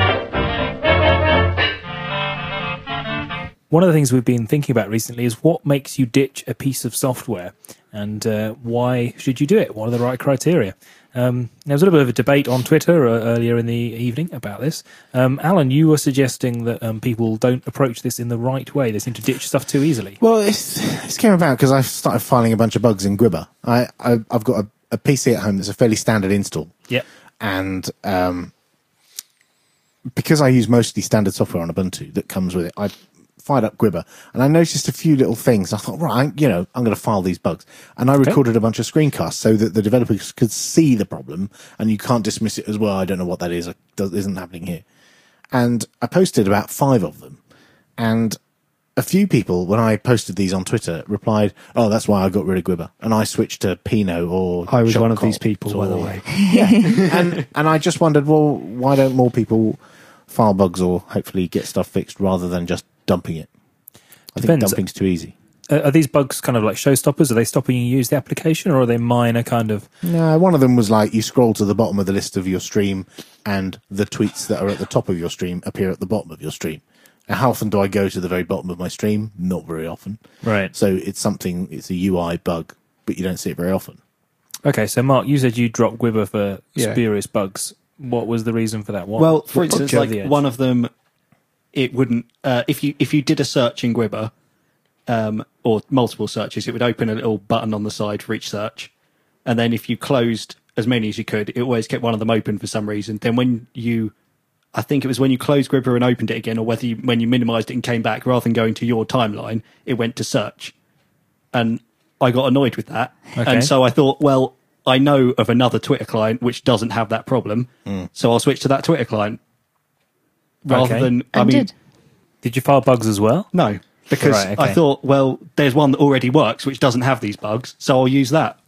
A: One of the things we've been thinking about recently is what makes you ditch a piece of software, and uh, why should you do it? What are the right criteria? Um, there was a little bit of a debate on Twitter uh, earlier in the evening about this. Um, Alan, you were suggesting that um, people don't approach this in the right way. They seem to ditch stuff too easily.
B: Well, it's, it's came about because I started filing a bunch of bugs in Gwibber. I, I I've got a, a P C at home that's a fairly standard install.
A: Yep.
B: And um, because I use mostly standard software on Ubuntu that comes with it, I fired up Gwibber and I noticed a few little things. I thought, right, you know, I'm going to file these bugs. And I recorded a bunch of screencasts so that the developers could see the problem and you can't dismiss it as, well, I don't know what that is. It isn't happening here. And I posted about five of them. And a few people, when I posted these on Twitter, replied, oh, that's why I got rid of Gwibber. And I switched to Pinot or
E: I was one of
B: Shotcot
E: these people, by the
B: or-
E: way.
B: and and I just wondered, well, why don't more people file bugs or hopefully get stuff fixed rather than just dumping it? I
A: Depends.
B: think dumping's too easy.
A: Uh, are these bugs kind of like showstoppers? Are they stopping you use the application, or are they minor kind of?
B: No, one of them was like you scroll to the bottom of the list of your stream and the tweets that are at the top of your stream appear at the bottom of your stream. And how often do I go to the very bottom of my stream? Not very often.
A: Right.
B: So it's something, it's a U I bug, but you don't see it very often.
A: Okay, so Mark, you said you dropped Gwibber for
E: Yeah.
A: spurious bugs. What was the reason for that? What,
E: Well, for
A: what
E: instance,
A: took you over
E: like
A: the edge?
E: one of them, it wouldn't. Uh, if you if you did a search in Gwibber, um, or multiple searches, it would open a little button on the side for each search, and then if you closed as many as you could, it always kept one of them open for some reason. Then when you, I think it was when you closed Gwibber and opened it again, or whether you, when you minimised it and came back, rather than going to your timeline, it went to search, and I got annoyed with that,
A: Okay.
E: and so I thought, well, I know of another Twitter client which doesn't have that problem, so I'll switch to that Twitter client. Rather
A: Okay.
E: than, I
C: And
E: mean,
C: did.
A: Did you file bugs as well?
E: no, because
A: Right, okay.
E: I thought, well, there's one that already works which doesn't have these bugs, so I'll use that.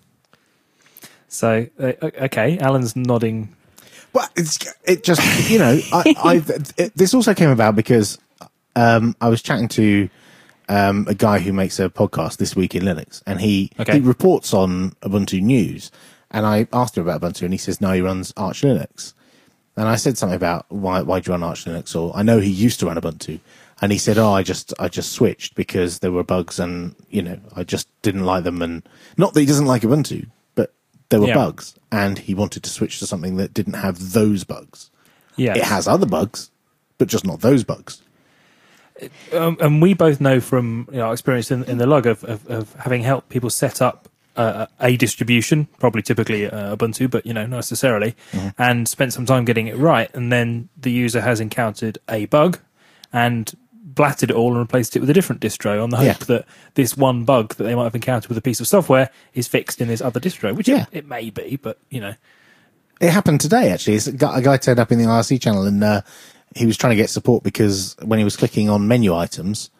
A: So, uh, okay, Alan's nodding.
B: Well, it's, it just, you know, I, I've, it, this also came about because um, I was chatting to um, a guy who makes a podcast, This Week in Linux, and he,
A: Okay.
B: he reports on Ubuntu News. And I asked him about Ubuntu, and he says, no, he runs Arch Linux. And I said something about why why do you run Arch Linux? Or I know he used to run Ubuntu, and he said, "Oh, I just I just switched because there were bugs, and you know I just didn't like them." And not that he doesn't like Ubuntu, but there were
A: Yeah.
B: bugs, and he wanted to switch to something that didn't have those bugs.
A: Yeah.
B: It has other bugs, but just not those bugs.
A: Um, and we both know from you know, our experience in, in the log of, of, of having helped people set up uh, a distribution, probably typically uh, Ubuntu, but you know, not necessarily, and spent some time getting it right. And then the user has encountered a bug and blatted it all and replaced it with a different distro on the hope
B: Yeah.
A: that this one bug that they might have encountered with a piece of software is fixed in this other distro, which
B: Yeah.
A: it, it may be, but you know.
B: It happened today, actually. It's a guy, a guy turned up in the I R C channel, and uh, he was trying to get support because when he was clicking on menu items,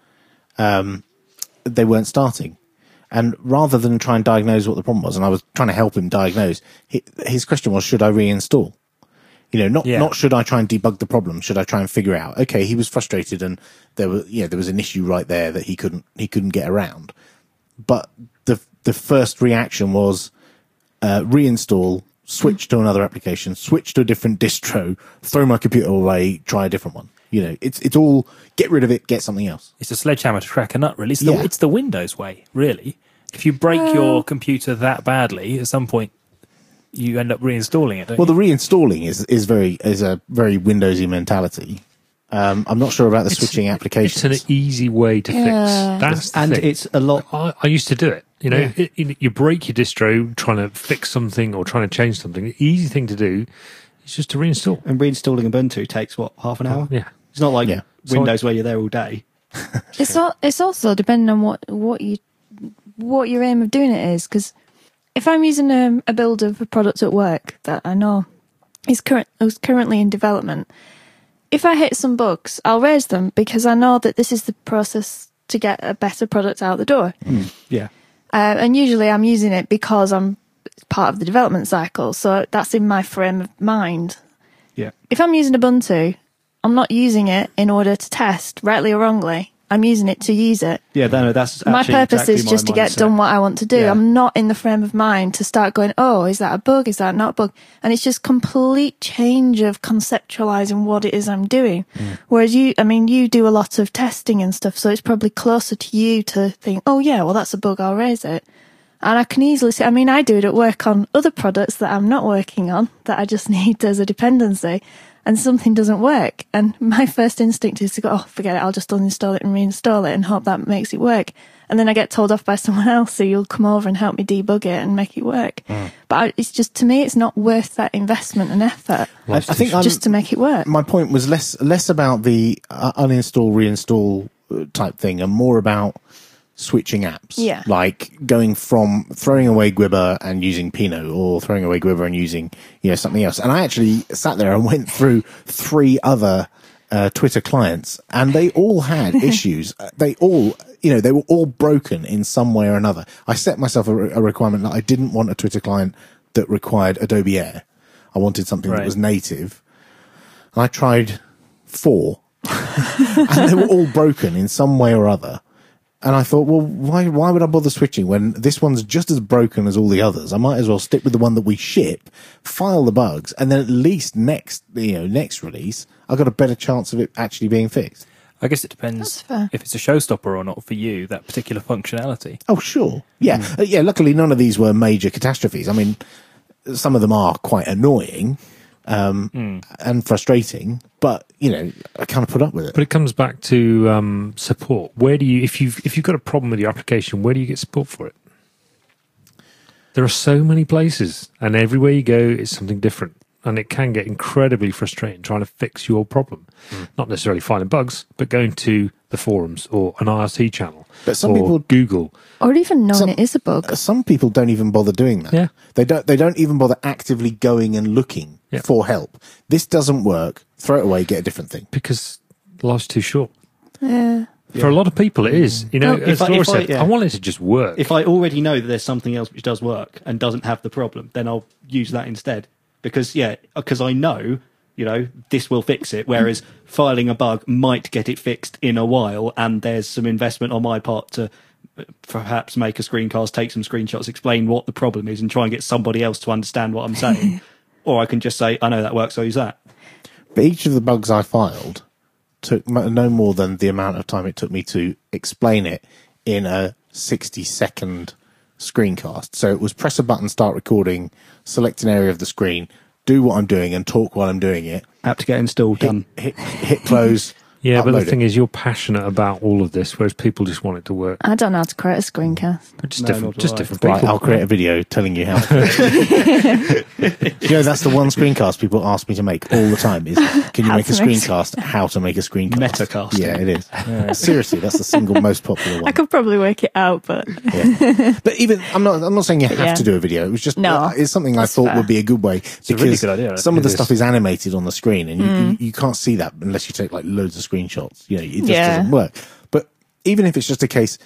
B: um, they weren't starting. And rather than try and diagnose what the problem was, and I was trying to help him diagnose, he, his question was, should I reinstall? You know, not
A: Yeah.
B: not should I try and debug the problem? Should I try and figure out? Okay, he was frustrated, and there was yeah there was an issue right there that he couldn't he couldn't get around. But the the first reaction was uh, reinstall, switch to another application, switch to a different distro, throw my computer away, try a different one. You know, it's it's all get rid of it, get something else.
A: It's a sledgehammer to crack a nut, really. It's the,
B: Yeah.
A: it's the Windows way, really. If you break your computer that badly, at some point you end up reinstalling it. Don't
B: Well,
A: you?
B: the reinstalling is is very is a very Windowsy mentality. Um, I'm not sure about the switching applications.
D: It's an easy way to
C: Yeah.
D: fix. That's the
E: And
D: thing.
E: it's a lot.
D: I, I used to do it. You know, it, it, you break your distro trying to fix something or trying to change something. The easy thing to do is just to reinstall.
E: And reinstalling Ubuntu takes what, half an hour?
D: Yeah.
E: It's not like
B: Yeah.
E: Windows where you're there all day.
C: It's all, it's also depending on what what you what your aim of doing it is. Because if I'm using a, a build of a product at work that I know is current is currently in development, if I hit some bugs, I'll raise them because I know that this is the process to get a better product out the door.
E: Yeah.
C: Uh, and usually I'm using it because I'm part of the development cycle, so that's in my frame of mind.
E: Yeah.
C: If I'm using Ubuntu, I'm not using it in order to test, rightly or wrongly. I'm using it to use it.
E: Yeah, no, no, that's
C: My
E: actually
C: purpose
E: exactly
C: is
E: my
C: just to get
E: mindset.
C: done what I want to do.
E: Yeah.
C: I'm not in the frame of mind to start going, oh, is that a bug? Is that not a bug? And it's just complete change of conceptualizing what it is I'm doing.
E: Mm.
C: Whereas you, I mean, you do a lot of testing and stuff, so it's probably closer to you to think, oh yeah, well that's a bug, I'll raise it. And I can easily see, I mean, I do it at work on other products that I'm not working on, that I just need as a dependency, and something doesn't work. And my first instinct is to go, oh, forget it, I'll just uninstall it and reinstall it and hope that makes it work. And then I get told off by someone else, so you'll come over and help me debug it and make it work. But I, it's just, to me, it's not worth that investment and effort
B: I, I think I'm,
C: just to make it work.
B: my point was less less about the uh, uninstall reinstall uh, type thing and more about switching apps.
C: Yeah.
B: Like going from throwing away Gwibber and using Pinot, or throwing away Gwibber and using, you know, something else. And I actually sat there and went through three other uh, Twitter clients, and they all had issues. Uh, They all, you know, they were all broken in some way or another. I set myself a, a requirement that I didn't want a Twitter client that required Adobe Air. I wanted something
A: Right.
B: that was native. And I tried four, and they were all broken in some way or other. And I thought, well, why why would I bother switching when this one's just as broken as all the others? I might as well stick with the one that we ship, file the bugs, and then at least next, you know, next release, I've got a better chance of it actually being fixed.
A: I guess it
C: That's
A: depends
C: fair.
A: if it's a showstopper or not for you, that particular functionality.
B: Oh, sure. Yeah. Uh, yeah. Luckily, none of these were major catastrophes. I mean, some of them are quite annoying um,
A: Mm.
B: and frustrating, but, you know, I kind of put up with it.
D: But it comes back to um, support. Where do you, if you've if you've got a problem with your application, where do you get support for it? There are so many places, and everywhere you go, it's something different, and it can get incredibly frustrating trying to fix your problem.
B: Mm.
D: Not necessarily finding bugs, but going to the forums or an I R C channel,
B: But some
D: or
B: people-
D: Google.
C: Or even knowing
B: Some-
C: it is a bug.
B: Uh, Some people don't even bother doing that.
D: Yeah.
B: They don't. They don't even bother actively going and looking
D: Yeah.
B: for help. This doesn't work. Throw it away. Get a different thing.
D: Because life's too short.
C: Yeah.
D: For a lot of people, it is. You know,
E: Well, if
D: as
E: I-
D: Laura
E: if I-
D: said,
E: yeah.
D: I want it to just work.
E: If I already know that there's something else which does work and doesn't have the problem, then I'll use that instead. Because, yeah, because I know, you know, this will fix it. Whereas filing a bug might get it fixed in a while, and there's some investment on my part to uh, perhaps make a screencast, take some screenshots, explain what the problem is, and try and get somebody else to understand what I'm saying. Or I can just say, I know that works, I'll use that.
B: But each of the bugs I filed took mo- no more than the amount of time it took me to explain it in a sixty second screencast. So it was press a button, start recording, select an area of the screen, do what I'm doing, and talk while I'm doing it.
E: App to get installed,
B: Hit,
E: done.
B: hit, hit close.
D: yeah, but the
B: upload it.
D: thing is, you're passionate about all of this, whereas people just want it to work.
C: I don't know how to create a screencast.
D: But just
E: No,
D: different,
E: not
D: just
E: do I.
D: different
B: Right,
D: people.
B: I'll create a video telling you how. To you know, that's the one screencast people ask me to make all the time. Is can you
C: How
B: make a
C: to make-
B: screencast? How to make a screencast?
E: Metacasting.
B: Yeah, it is. Seriously, that's the single most popular
C: I
B: one.
C: could probably work it out, but
B: Yeah. But even I'm not. I'm not saying you have
C: Yeah.
B: to do a video. It was just.
C: No,
B: uh, it's something I
C: that's
B: thought
C: fair.
B: would be a good way
A: a
B: because
A: really good idea,
B: some of the
D: it is.
B: stuff is animated on the screen, and you,
C: Mm.
B: you, you can't see that unless you take like loads of screenshots. You know, it just
C: Yeah.
B: doesn't work. But even if it's just a case.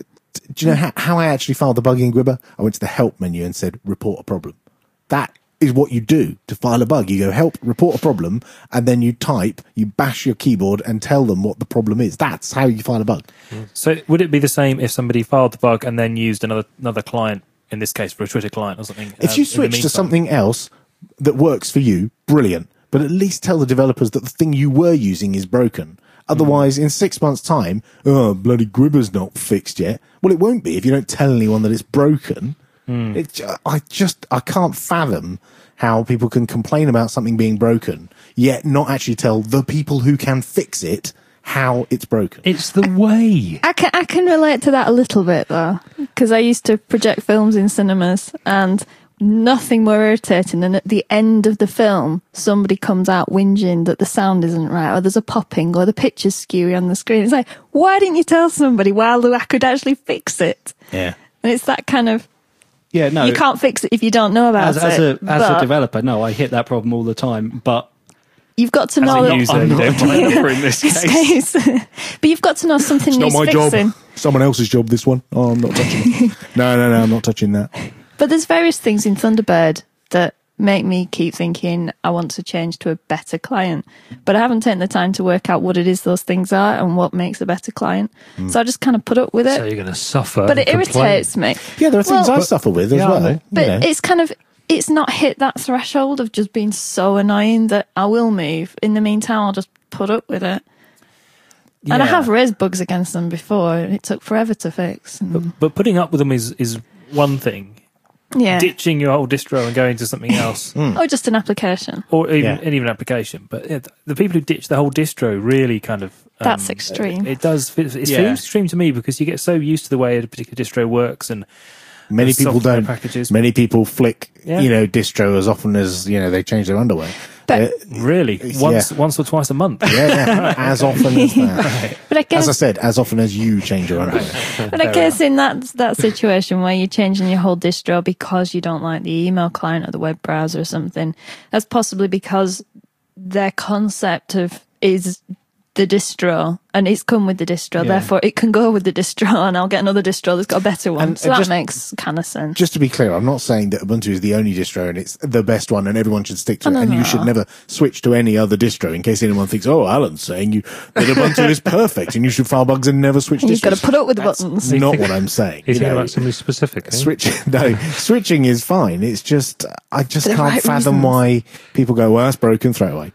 B: Do you know how, how I actually filed the bug in Gribber? I went to the help menu and said, report a problem. That is what you do to file a bug. You go, help, report a problem, and then you type, you bash your keyboard and tell them what the problem is. That's how you file a bug.
A: So would it be the same if somebody filed the bug and then used another another client, in this case for a Twitter client or something?
B: If
A: um,
B: you
A: in the
B: switch to
A: meantime?
B: something else that works for you, brilliant. But at least tell the developers that the thing you were using is broken. Otherwise, in six months' time, oh, bloody Gribber's not fixed yet. Well, it won't be if you don't tell anyone that it's broken. It, ju- I just, I can't fathom how people can complain about something being broken, yet not actually tell the people who can fix it how it's broken.
D: It's the way.
C: I can I can relate to that a little bit though, because I used to project films in cinemas, and nothing more irritating than at the end of the film somebody comes out whinging that the sound isn't right, or there's a popping, or the picture's skewy on the screen. It's like, why didn't you tell somebody while I could actually fix it?
B: Yeah.
C: And it's that kind of,
E: Yeah, no.
C: you can't fix it if you don't know about
E: as, as
C: it.
E: a as a
C: but
E: developer, no, I hit that problem all the time. But
C: you've got to
A: As
C: know
A: a
C: that
A: user,
E: I'm
A: you
E: not-
A: don't mind offer in this
C: this
A: case.
C: case. But you've got to know something needs fixing.
B: Someone else's job, this one. Oh, I'm not touching it. No, no, no, I'm not touching that.
C: But there's various things in Thunderbird that make me keep thinking I want to change to a better client. But I haven't taken the time to work out what it is those things are and what makes a better client. So I just kind of put up with it.
D: So you're going to suffer.
C: but it
D: and complain.
C: irritates me.
B: Yeah, there are things
C: Well,
B: I suffer with as
D: Yeah, I
B: well.
D: know.
B: you
C: But
B: know.
C: it's kind of, it's not hit that threshold of just being so annoying that I will move. In the meantime, I'll just put up with it. And I
A: Yeah.
C: have raised bugs against them before, and it took forever to fix. And,
A: But, but putting up with them is, is one thing.
C: yeah.
A: Ditching your whole distro and going to something else,
C: Or just an application.
A: or even
B: Yeah.
A: and even an application. But yeah, the people who ditch the whole distro really kind of um,
C: That's extreme.
A: It does. It, it
E: Yeah.
A: seems extreme to me because you get so used to the way a particular distro works, and
B: Many
A: the
B: people
A: software
B: don't.
A: packages.
B: Many people flick,
A: Yeah.
B: you know, distro as often as, you know, they change their underwear.
C: But-
B: Uh,
A: really
B: Yeah.
A: once once or twice a month.
B: yeah, yeah, as often as that.
C: But I guess
B: As I said, as often as you change your underwear.
C: But I guess in that that situation where you're changing your whole distro because you don't like the email client or the web browser or something, that's possibly because their concept of is the distro and it's come with the distro,
B: Yeah.
C: therefore it can go with the distro and I'll get another distro that's got a better one.
B: And,
C: so
B: uh,
C: that
B: just-
C: makes kind of sense.
B: Just to be clear, I'm not saying that Ubuntu is the only distro and it's the best one and everyone should stick to
C: Oh,
B: it.
C: no,
B: and
C: no.
B: you should never switch to any other distro in case anyone thinks, oh, Alan's saying you that Ubuntu is perfect and you should file bugs and never switch
C: And you've got to
B: distros.
C: put up with the
B: That's
C: buttons.
B: not what I'm saying.
D: He's
B: You
D: thinking
B: know,
D: about something specific. eh?
B: Switch, no, switching is fine. It's just, I just
C: For the
B: can't
C: right
B: fathom
C: reasons.
B: why people go, well, that's broken, throw it away.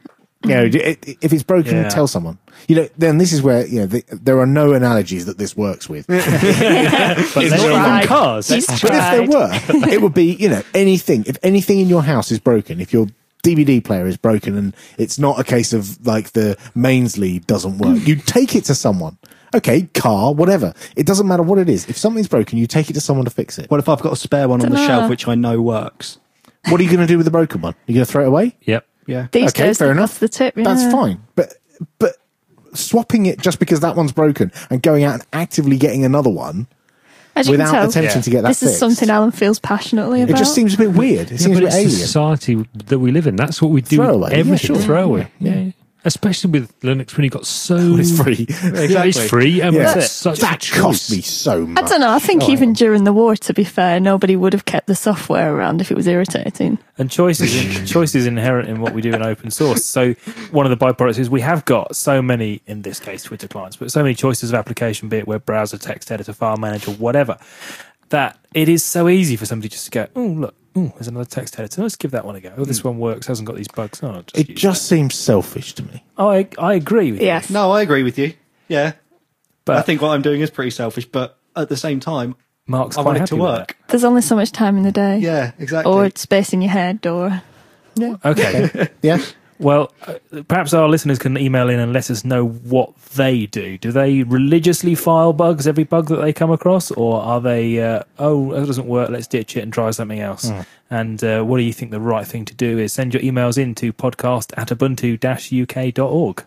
B: You know, it, if it's broken,
A: Yeah.
B: tell someone. You know, then this is where you know the, there are no analogies that this works with.
A: But
E: It's
A: let's
E: not
A: try.
E: even cars.
C: He's
B: But if
C: tried.
B: there were, it would be, you know, anything. If anything in your house is broken, if your D V D player is broken and it's not a case of like the mains lead doesn't work, you take it to someone. Okay, car, whatever. It doesn't matter what it is. If something's broken, you take it to someone to fix it.
E: What if I've got a spare one on the
C: Dunno.
E: shelf which I know works?
B: What are you going to do with the broken one? You're going to throw it away?
D: Yep.
E: Yeah.
C: These
B: Okay,
C: days,
B: fair
C: they've
B: enough.
C: got the tip.
B: That's
C: yeah.
B: fine. But but swapping it just because that one's broken and going out and actively getting another one
C: As you
B: without
C: can tell,
B: attempting
A: Yeah.
B: to get that
C: this
B: fixed.
C: is something Alan feels passionately
B: It
C: about.
B: just seems a bit weird. It
D: Yeah,
B: seems
D: but
B: a
D: it's
B: bit
D: the
B: alien.
D: society that we live in. That's what we do.
B: Throw
D: with
B: away. Yeah,
D: Everything
B: sure.
D: throwaway.
B: Yeah.
D: Yeah. Especially with Linux when you got so
B: It's free.
D: Yeah, it's free. And
B: Yeah.
D: it's such
B: That
D: a
B: cost
D: choice.
B: me so much.
C: I don't know. I think
B: Oh,
C: even during the war, to be fair, nobody would have kept the software around if it was irritating.
A: And choice is, in, choice is inherent in what we do in open source. So one of the byproducts is we have got so many, in this case, Twitter clients, but so many choices of application, be it web browser, text editor, file manager, whatever, that it is so easy for somebody just to go, oh, look, oh, there's another text editor. Let's give that one a go. Oh, this one works, hasn't got these bugs. Oh, I'll just
B: It
A: use
B: just seems selfish to me.
A: that. I, I agree with
C: Yes.
E: No, I agree with you. Yeah.
A: But
E: I think what I'm doing is pretty selfish, but at the same time,
A: Mark's
E: I
A: quite
E: want it
A: happy
E: to
A: with
E: work.
C: There's only so much time in the day.
E: Yeah, exactly.
C: Or space in your head, or
A: that. Okay.
B: Yeah.
A: Well, uh, perhaps our listeners can email in and let us know what they do. Do they religiously file bugs, every bug that they come across? Or are they, uh, oh, that doesn't work, let's ditch it and try something else? And uh, what do you think the right thing to do is? Send your emails in to podcast at ubuntu dash u k dot org.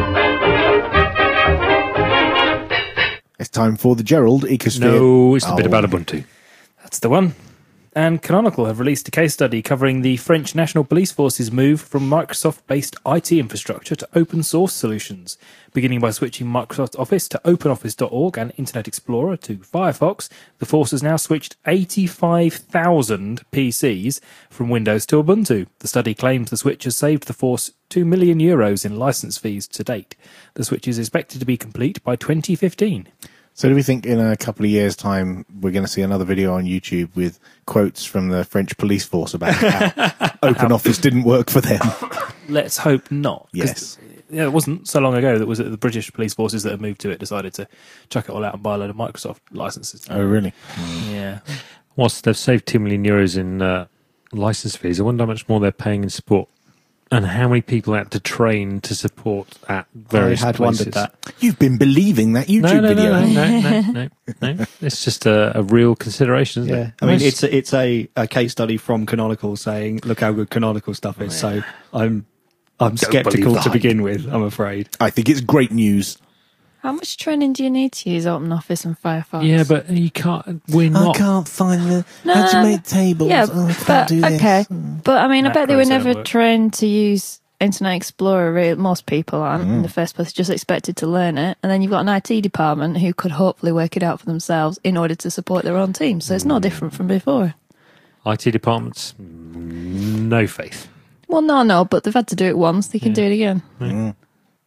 B: It's time for the Gerald Ecosphere.
D: No, it's the bit
B: Oh.
D: about Ubuntu.
A: That's the one. And Canonical have released a case study covering the French National Police Force's move from Microsoft-based I T infrastructure to open source solutions. Beginning by switching Microsoft Office to open office dot org and Internet Explorer to Firefox, the force has now switched eighty-five thousand P Cs from Windows to Ubuntu. The study claims the switch has saved the force two million euros in license fees to date. The switch is expected to be complete by twenty fifteen.
B: So do we think in a couple of years' time we're going to see another video on YouTube with quotes from the French police force about how Open Office didn't work for them?
A: Let's hope not. 'Cause,
B: Yes.
A: Yeah, it wasn't so long ago that was it the British police forces that had moved to it decided to chuck it all out and buy a load of Microsoft licenses.
B: Oh, really?
A: Yeah.
D: Whilst they've saved two million euros in uh, license fees, I wonder how much more they're paying in support and how many people had to train to support at
E: I
D: various
E: had
D: places.
E: wondered that.
B: You've been believing that YouTube
D: No, no,
B: video.
D: no, no, no, no, no, no. It's just a, a real consideration, isn't
E: Yeah,
D: it?
E: I mean,
D: Most-
E: it's a, it's a, a case study from Canonical saying, look how good Canonical stuff is. So I'm I'm skeptical
B: believe
E: to
B: the
E: begin with, I'm afraid.
B: I think it's great news.
C: how much training do you need to use Open Office and Firefox?
D: yeah, but you can't. We're not.
B: can't find the
C: No, how to make
B: tables.
C: yeah, but okay. But I mean, I bet they were
A: Macros don't
C: never
A: work.
C: trained to use Internet Explorer. Really. Most people aren't
B: Mm.
C: in the first place. Just expected to learn it, and then you've got an I T department who could hopefully work it out for themselves in order to support their own team. So it's no different from before.
D: I T departments, no faith.
C: Well, no, no, but they've had to do it once. They can do it again.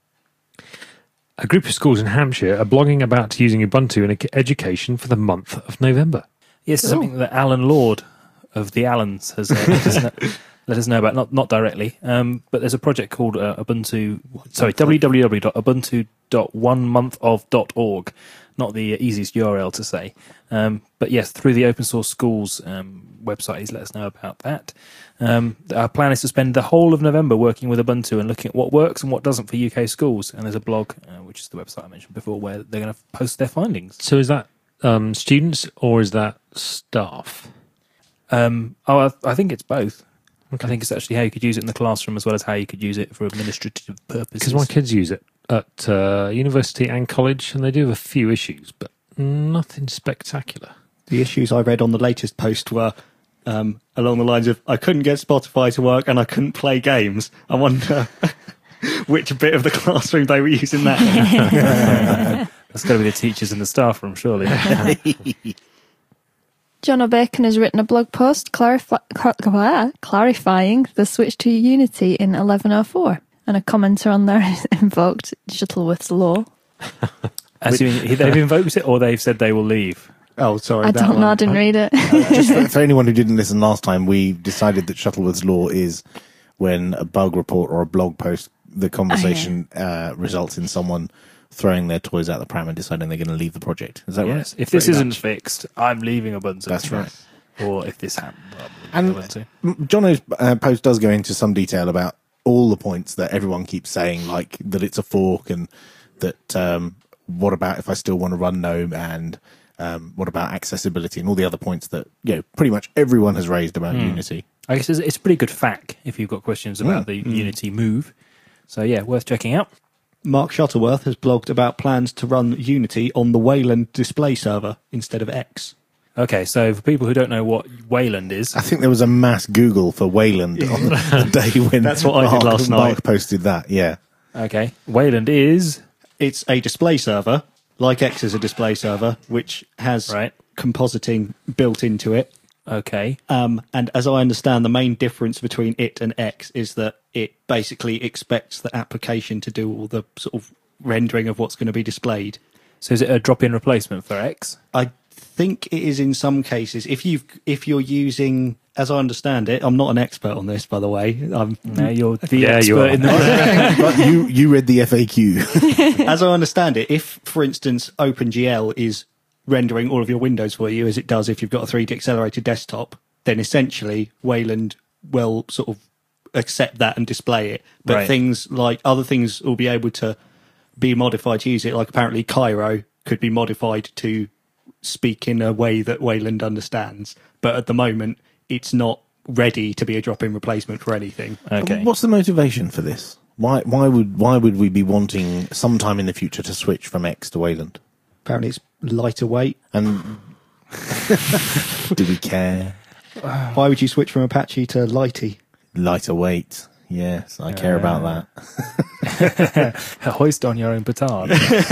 D: A group of schools in Hampshire are blogging about using Ubuntu in ec- education for the month of November.
A: Yes, something that Alan Lord of the Allens has uh, let, us know, let us know about. Not not directly, um, but there's a project called uh, Ubuntu. Sorry, w w w dot ubuntu dot one month of dot org. Not the easiest U R L to say, um, but yes, through the Open Source Schools um, website, he's let us know about that. Um, our plan is to spend the whole of November working with Ubuntu and looking at what works and what doesn't for U K schools. And there's a blog, uh, which is the website I mentioned before, where they're going to post their findings.
D: So is that um, students or is that staff?
A: Um, oh, I, I think it's both. I think it's actually how you could use it in the classroom as well as how you could use it for administrative purposes.
D: Because my kids use it at uh, university and college, and they do have a few issues, but nothing spectacular.
E: The issues I read on the latest post were um, along the lines of, I couldn't get Spotify to work and I couldn't play games. I wonder which bit of the classroom they were using that in.
A: That's got to be the teachers in the staff room, surely.
C: John O'Bacon has written a blog post clarif- clar- clarifying the switch to Unity in eleven oh four. And a commenter on there has invoked Shuttleworth's law.
A: As you, they've invoked it, or they've said they will leave.
E: Oh, sorry.
C: I
E: that
C: don't know,
E: one.
C: I didn't read it.
B: Just for, for anyone who didn't listen last time, we decided that Shuttleworth's law is when a bug report or a blog post the conversation uh, results in someone throwing their toys out the pram and deciding they're going to leave the project. Is that
A: Yes.
B: right?
A: If this
B: Pretty
A: isn't
B: much.
A: fixed, I'm leaving Ubuntu.
B: That's right.
A: Or if this happens, I'm leaving
B: And
A: Ubuntu.
B: M- Jono's uh, post does go into some detail about all the points that everyone keeps saying, like that it's a fork, and that um, what about if I still want to run GNOME, and um, what about accessibility, and all the other points that you know pretty much everyone has raised about Unity.
A: I guess it's, it's a pretty good fact if you've got questions about
B: Mm.
A: the Unity move. So yeah, worth checking out.
E: Mark Shuttleworth has blogged about plans to run Unity on the Wayland display server instead of X.
A: Okay, so for people who don't know what Wayland is,
B: I think there was a mass Google for Wayland on the day when
E: That's what I did
B: Mark,
E: last
B: Mark
E: night.
B: posted that. Yeah,
A: okay, Wayland is
E: It's a display server, like X is a display server, which has
A: Right.
E: compositing built into it.
A: okay.
E: Um, and as I understand, the main difference between it and X is that it basically expects the application to do all the sort of rendering of what's going to be displayed.
A: So is it a drop-in replacement for X?
E: I think it is in some cases. If you've if you're using, as I understand it, I'm not an expert on this, by the way. I'm,
A: No, you're the
D: Yeah,
A: expert
D: you are.
A: in the
B: but you you read the F A Q.
E: as I understand it, if, for instance, OpenGL is rendering all of your windows for you, as it does if you've got a three D accelerated desktop, then essentially Wayland will sort of accept that and display it. But
A: Right.
E: things like other things will be able to be modified to use it. Like apparently Cairo could be modified to speak in a way that Wayland understands. But at the moment, it's not ready to be a drop-in replacement for anything.
A: Okay.
B: What's the motivation for this? Why why would why would we be wanting sometime in the future to switch from X to Wayland?
E: Apparently it's lighter weight.
B: And do we care?
E: Why would you switch from Apache to Lighty?
B: Lighter weight. Yes, I care about that.
A: Hoist on your own petard.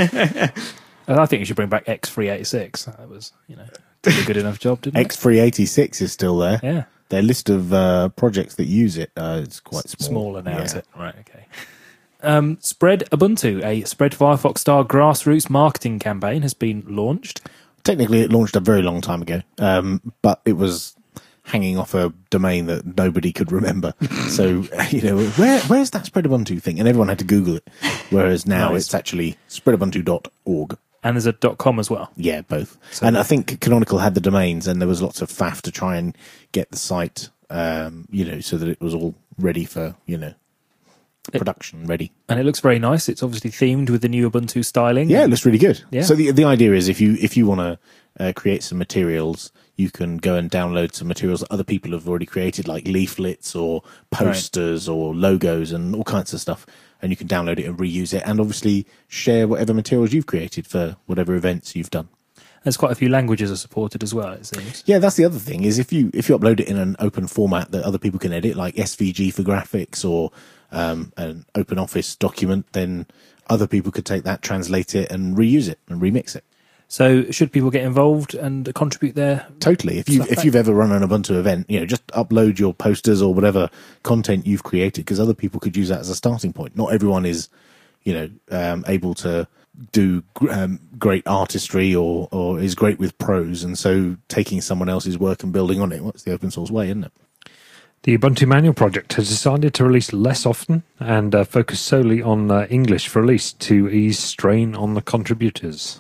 A: And I think you should bring back X three eighty-six. That was, you know, did a good enough job, didn't
B: X three eighty-six is still there.
A: it? Yeah.
B: Their list of uh, projects that use it uh, is quite small.
A: Smaller now,
B: Yeah.
A: is it? Right, okay. Um, Spread Ubuntu, a Spread Firefox style grassroots marketing campaign, has been launched.
B: Technically, it launched a very long time ago, um, but it was hanging off a domain that nobody could remember. So, you know, where where's that Spread Ubuntu thing? And everyone had to Google it. Whereas now
A: Nice.
B: it's actually spread ubuntu dot org.
A: And there's a .com as well.
B: Yeah, both.
A: So-
B: and I think Canonical had the domains, and there was lots of faff to try and get the site, um, you know, so that it was all ready for, you know, production ready.
A: And it looks very nice. It's obviously themed with the new Ubuntu styling.
B: Yeah, it looks really good.
A: Yeah.
B: So the the idea is if you if you want to uh, create some materials, you can go and download some materials that other people have already created, like leaflets or posters or logos and all kinds of stuff. And you can download it and reuse it, and obviously share whatever materials you've created for whatever events you've done.
A: There's quite a few languages are supported as well, it seems.
B: Yeah, that's the other thing is if you if you upload it in an open format that other people can edit, like S V G for graphics or um, an open office document, then other people could take that, translate it, and reuse it and remix it.
A: So should people get involved and contribute there?
B: Totally. If you
A: Stuff
B: if
A: back.
B: you've ever run an Ubuntu event, you know, just upload your posters or whatever content you've created, because other people could use that as a starting point. Not everyone is, you know, um, able to do um, great artistry or or is great with prose, and so taking someone else's work and building on it, what's the open source way, isn't it?
D: The Ubuntu Manual Project has decided to release less often and uh, focus solely on uh, English for release to ease strain on the contributors.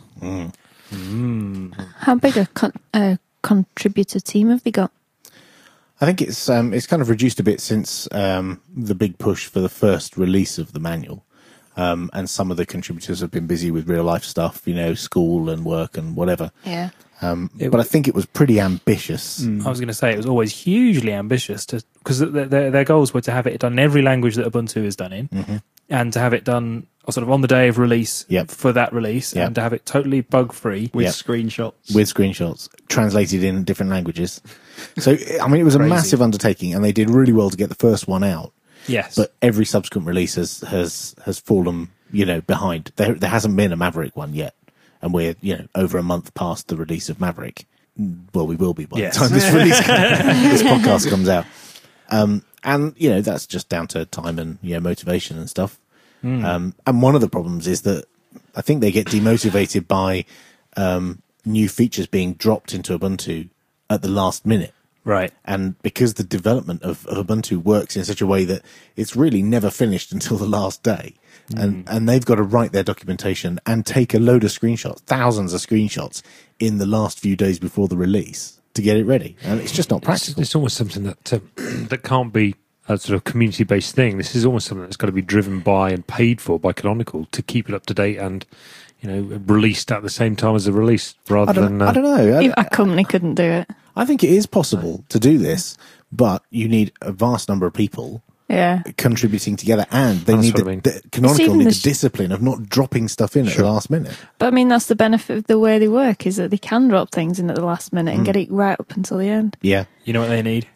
C: How big a con- uh, contributor team have they got?
B: I think it's um, it's kind of reduced a bit since um, the big push for the first release of the manual. Um, and some of the contributors have been busy with real life stuff, you know, school and work and whatever.
C: Yeah.
B: Um,
A: It-
B: but I think it was pretty ambitious.
A: I was going to say it was always hugely ambitious to because their, their, their goals were to have it done in every language that Ubuntu is done in,
B: Mm-hmm.
A: and to have it done sort of on the day of release
B: Yep.
A: for that release,
B: Yep.
A: and to have it totally bug free.
E: With
B: Yep.
E: screenshots.
B: With screenshots translated in different languages. So, I mean, it was a
A: Crazy.
B: massive undertaking, and they did really well to get the first one out.
A: Yes,
B: But every subsequent release has has, has fallen, you know, behind. There there hasn't been a Maverick one yet, and we're you know over a month past the release of Maverick. Well, we will be by
A: Yes.
B: the time this release this podcast comes out. Um, and you know that's just down to time and you know motivation and stuff. Um, and one of the problems is that I think they get demotivated by um, new features being dropped into Ubuntu at the last minute.
A: Right.
B: And because the development of, of Ubuntu works in such a way that it's really never finished until the last day. Mm. And and they've got to write their documentation and take a load of screenshots, thousands of screenshots in the last few days before the release to get it ready. And it's just not practical.
D: It's, it's almost something that uh, that can't be a sort of community-based thing. This is almost something that's got to be driven by and paid for by Canonical to keep it up to date and, you know, released at the same time as the release, rather
B: I don't,
D: than. Uh,
B: I don't know.
C: Even a company couldn't do it.
B: I think it is possible to do this, but you need a vast number of people
C: Yeah.
B: contributing together, and they
D: That's
B: need
D: what
B: the,
D: I mean.
B: the Canonical
C: even
B: need
C: the
B: the
C: sh-
B: discipline of not dropping stuff in at the last minute.
C: But I mean, that's the benefit of the way they work, is that they can drop things in at the last minute and get it right up until the end.
B: Yeah.
A: You know what they need?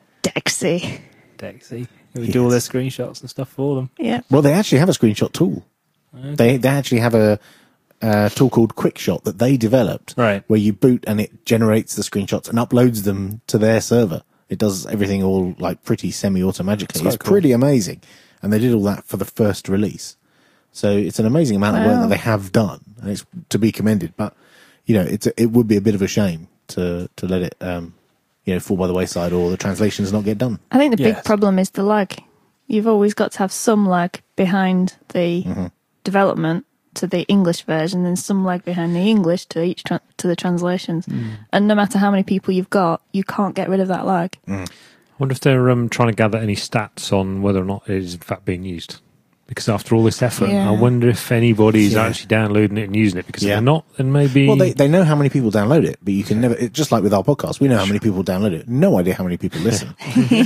C: Dexy.
A: Dexy. We do all their screenshots and stuff for them.
C: Yeah.
B: Well, they actually have a screenshot tool.
A: Okay.
B: They they actually have a, a tool called QuickShot that they developed,
A: Right.
B: where you boot and it generates the screenshots and uploads them to their server. It does everything all like pretty semi-automagically.
A: That's
B: It's
A: quite cool.
B: pretty amazing, and they did all that for the first release. So it's an amazing amount of work
C: Wow.
B: that they have done, and it's to be commended. But you know, it's a, it would be a bit of a shame to to let it um, you know fall by the wayside, or the translations not get done.
C: I think the
A: Yes.
C: big problem is the lag. You've always got to have some lag behind the
B: Mm-hmm.
C: development to the English version, and some lag behind the English to each tra- to the translations. And no matter how many people you've got, you can't get rid of that lag.
D: I wonder if they're um, trying to gather any stats on whether or not it is in fact being used. Because after all this effort,
C: Yeah.
D: I wonder if anybody's
B: Yeah.
D: actually downloading it and using it. Because
B: Yeah.
D: if they're not, then maybe.
B: Well, they they know how many people download it, but you can never. It, just like with our podcast, we know how many people download it. No idea how many people listen.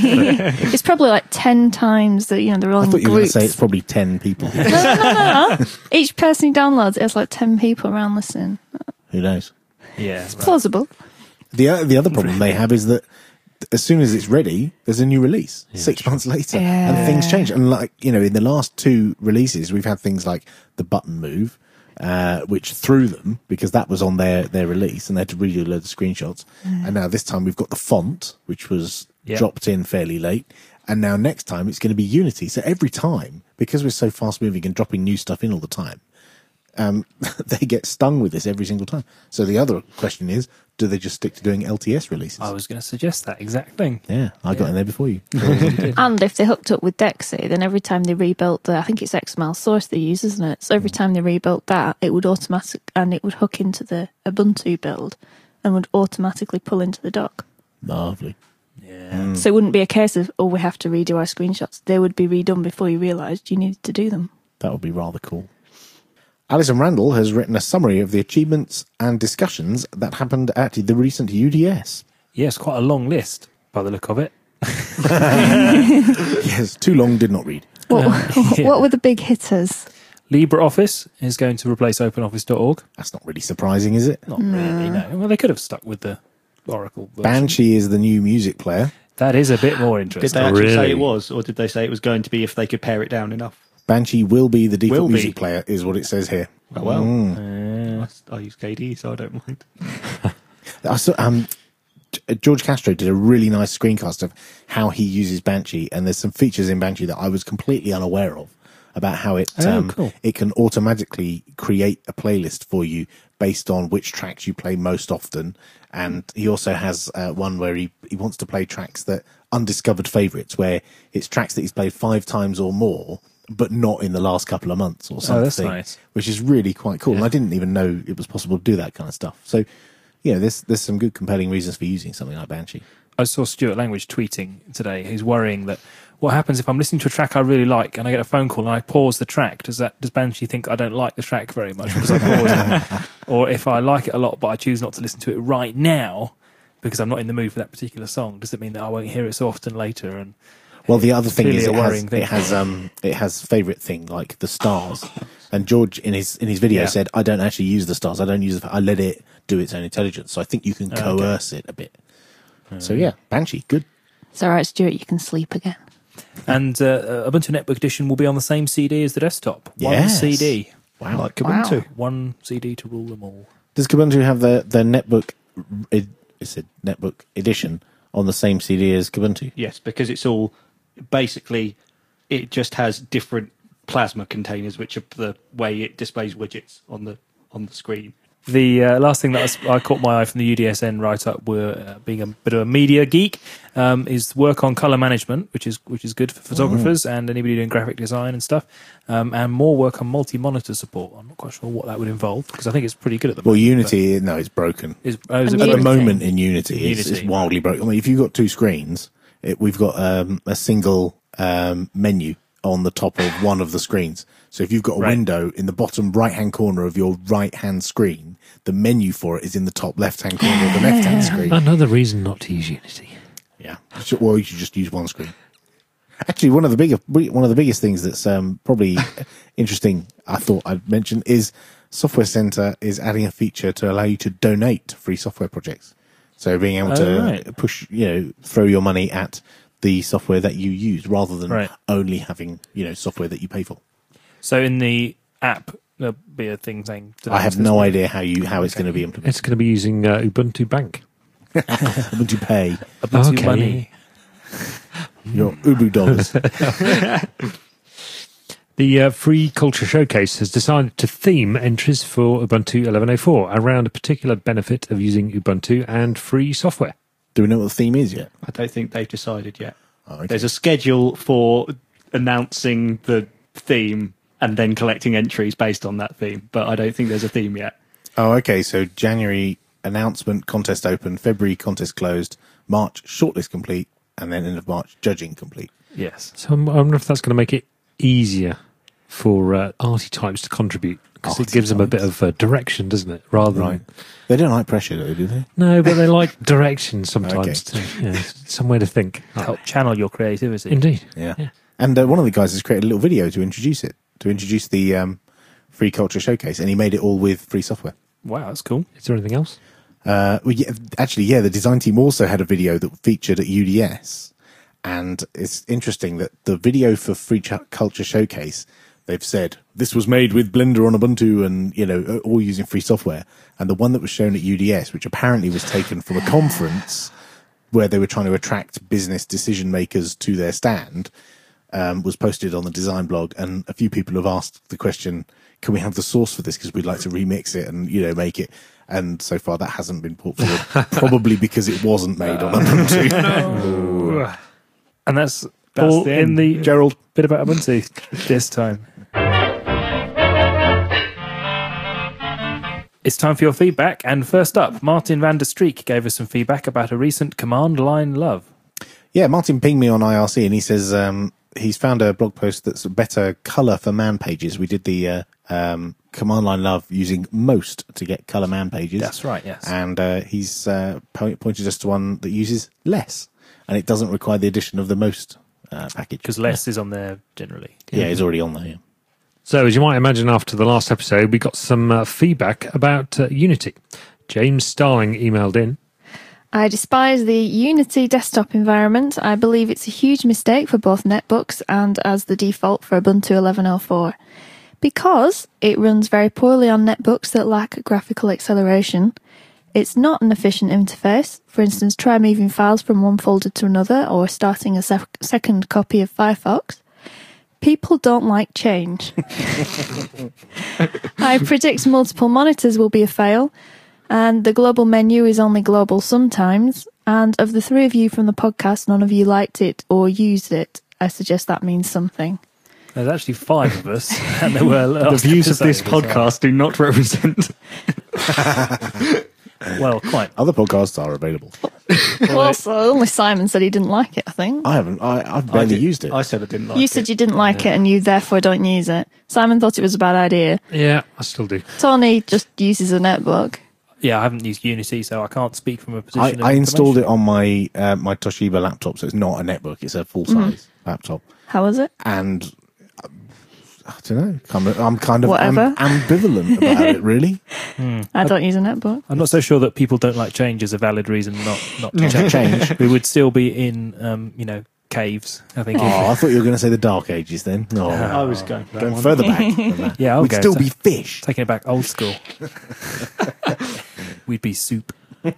C: It's probably like ten times that, you know, they're all
B: I
C: in
B: thought you were going to
C: groups.
B: say it's probably ten people.
C: no, no, no, no. Each person who downloads it has like ten people around listening.
B: Who knows?
A: Yeah.
C: It's plausible.
B: The o- the other problem they have is that as soon as it's ready, there's a new release six months later,
C: Yeah.
B: and things change. And like you know, in the last two releases, we've had things like the button move, uh, which threw them because that was on their their release, and they had to redo loads of screenshots. And now this time we've got the font, which was
A: Yeah.
B: dropped in fairly late, and now next time it's going to be Unity. So every time, because we're so fast moving and dropping new stuff in all the time, um, they get stung with this every single time. So the other question is, do they just stick to doing L T S releases?
A: I was going to suggest that exact thing.
B: Yeah, I got in there before you.
C: And if they hooked up with Dexy, then every time they rebuilt the, I think it's X M L source they use, isn't it? So every time they rebuilt that, it would automatic and it would hook into the Ubuntu build and would automatically pull into the dock.
B: Lovely.
A: Yeah.
C: So it wouldn't be a case of, oh, we have to redo our screenshots. They would be redone before you realised you needed to do them.
B: That would be rather cool. Alison Randall has written a summary of the achievements and discussions that happened at the recent U D S.
A: Yes, quite a long list by the look of it.
B: Yes, too long, did not read.
C: What,
A: yeah.
C: what were the big hitters?
A: LibreOffice is going to replace OpenOffice dot org.
B: That's not really surprising, is it?
A: Not really, no. Well, they could have stuck with the Oracle version.
B: Banshee is the new music player.
A: That is a bit more
E: Did
A: interesting.
E: they actually say
D: Really?
E: it was, or did they say it was going to be if they could pare it down enough?
B: Banshee will be the default
E: Will be.
B: music player, is what it says here.
E: Oh, well,
A: Uh,
E: I, I use K D, so I don't mind.
B: I saw, um, G- George Castro did a really nice screencast of how he uses Banshee, and there's some features in Banshee that I was completely unaware of about how it
A: Oh,
B: um,
A: cool.
B: it can automatically create a playlist for you based on which tracks you play most often. And he also has uh, one where he, he wants to play tracks that undiscovered favourites, where it's tracks that he's played five times or more, but not in the last couple of months or something.
A: Oh, that's nice.
B: Which is really quite cool. And I didn't even know it was possible to do that kind of stuff. So, you know, there's there's some good compelling reasons for using something like Banshee.
A: I saw Stuart Language tweeting today. He's worrying that what happens if I'm listening to a track I really like and I get a phone call and I pause the track? Does that does Banshee think I don't like the track very much because I pause it? Or if I like it a lot but I choose not to listen to it right now because I'm not in the mood for that particular song, does it mean that I won't hear it so often later? And
B: Well, the other thing
A: clearly
B: is
A: a
B: it has,
A: worrying thing.
B: it has um it has favourite thing like the stars, and George in his in his video
A: Yeah.
B: said, I don't actually use the stars. I don't use the, I let it do its own intelligence. So I think you can
A: Okay.
B: coerce it a bit. So yeah, Banshee, good.
C: It's all right, Stuart, you can sleep again.
A: and uh, Ubuntu Netbook Edition will be on the same C D as the desktop. One
B: Yes.
A: C D.
B: Wow.
E: Like Ubuntu.
A: One C D to rule them all.
B: Does Kubuntu have the the netbook? It, it's a netbook edition on the same C D as Kubuntu.
E: Yes, because it's all basically it just has different plasma containers, which are the way it displays widgets on the on the screen.
A: The uh, last thing that I, s- I caught my eye from the U D S N write-up, were uh, being a bit of a media geek, um, is work on colour management, which is which is good for photographers and anybody doing graphic design and stuff, um, and more work on multi-monitor support. I'm not quite sure what that would involve because I think it's pretty good at the
B: Well,
A: moment.
B: Unity, no, it's broken.
A: but Is, oh, is
C: And
A: it
B: At the
C: Unity.
A: broken?
B: moment in Unity, it's,
A: Unity.
B: it's wildly broken. I mean, if you've got two screens, it, we've got um, a single um, menu on the top of one of the screens. So if you've got a
A: Right.
B: window in the bottom right-hand corner of your right-hand screen, the menu for it is in the top left-hand corner of the left-hand screen.
D: Another reason not to use Unity.
B: Yeah. So, well, you should just use one screen. Actually, one of the bigger, one of the biggest things that's um, probably interesting, I thought I'd mention, is Software Center is adding a feature to allow you to donate free software projects. So being able
A: Oh,
B: to
A: right.
B: push, you know, throw your money at the software that you use rather than
A: Right.
B: only having, you know, software that you pay for.
A: So in the app, there'll be a thing saying.
B: I have no idea how you how it's
A: Okay.
B: going to be implemented.
D: It's going to be using uh, Ubuntu Bank.
B: Ubuntu Pay,
A: Ubuntu
D: Okay.
A: Money.
B: your Ubu dollars.
D: The uh, Free Culture Showcase has decided to theme entries for Ubuntu eleven oh four around a particular benefit of using Ubuntu and free software.
B: Do we know what the theme is yet?
E: I don't think they've decided yet.
B: Oh, okay.
E: There's a schedule for announcing the theme and then collecting entries based on that theme, but I don't think there's a theme yet.
B: Oh, okay. So January announcement, contest open, February contest closed, March shortlist complete, and then end of March judging complete.
A: Yes.
D: So I'm- I wonder if that's going to make it easier for uh, arty types to contribute, because it
B: Arty
D: gives them a
B: types.
D: bit of uh, direction, doesn't it? Rather
B: Right.
D: than
B: They don't like pressure, though, do they?
D: no, but they like direction sometimes.
B: Okay.
D: To, you know, somewhere to think.
A: Help channel your creativity.
D: Indeed.
B: Yeah.
D: Yeah.
B: And uh, one of the guys has created a little video to introduce it, to introduce the um, Free Culture Showcase, and he made it all with free software.
A: Wow, that's cool.
D: Is there anything else?
B: Uh, well, yeah, actually, yeah, the design team also had a video that featured at U D S, and it's interesting that the video for Free Ch- Culture Showcase, they've said this was made with Blender on Ubuntu and, you know, all using free software. And the one that was shown at U D S, which apparently was taken from a conference where they were trying to attract business decision makers to their stand, um, was posted on the design blog. And a few people have asked the question, can we have the source for this? Because we'd like to remix it and, you know, make it. And so far that hasn't been put forward, probably because it wasn't made on Ubuntu.
A: And that's,
E: That's
A: all
E: the
A: in
E: end.
A: the
B: Gerald.
A: bit about Ubuntu this time. It's time for your feedback, and first up, Martin van der Streek gave us some feedback about a recent command line love.
B: Yeah, Martin pinged me on I R C and he says um, he's found a blog post that's a better colour for man pages. We did the uh, um, command line love using most to get colour man pages.
A: That's right, yes.
B: And uh, he's uh, po- pointed us to one that uses less, and it doesn't require the addition of the most uh, package.
A: Because less is on there generally.
B: Yeah, it's already on there. Yeah.
D: So, as you might imagine, after the last episode, we got some uh, feedback about uh, Unity. James Starling emailed in.
C: I despise the Unity desktop environment. I believe it's a huge mistake for both netbooks and as the default for Ubuntu eleven oh four. Because it runs very poorly on netbooks that lack graphical acceleration. It's not an efficient interface. For instance, try moving files from one folder to another or starting a sec- second copy of Firefox. People don't like change. I predict multiple monitors will be a fail, and the global menu is only global sometimes. And of the three of you from the podcast, none of you liked it or used it. I suggest that means something.
A: There's actually five of us, and there were
E: The views of this podcast do not represent.
A: Well, quite.
B: Other podcasts are available.
C: Well, so only Simon said he didn't like it, I think.
B: I haven't. I, I've
E: I
B: barely
E: did-
B: used it.
E: I said I didn't like
C: You
E: it.
C: said you didn't like it and you therefore don't use it. Simon thought it was a bad idea.
D: Yeah, I still do.
C: Tony just uses a netbook.
A: Yeah, I haven't used Unity, so I can't speak from a
B: I,
A: position of
B: I installed it
A: information.
B: on my uh, my Toshiba laptop, so it's not a netbook; it's a full size laptop.
C: How was it?
B: And uh, I don't know. I'm, I'm kind of am,
C: Whatever.
B: ambivalent about it. Really,
C: I don't use a netbook.
A: I'm not so sure that people don't like change is a valid reason not, not to change.
B: change.
A: We would still be in, um, you know, caves, I think.
B: Oh, I thought you were going to say the Dark Ages. Then no,
E: I was going for that
B: going
E: one.
B: further back. Than that.
A: Yeah, I'll
B: we'd
A: go
B: still
A: to-
B: be fish.
A: Taking it back old school. We'd be soup.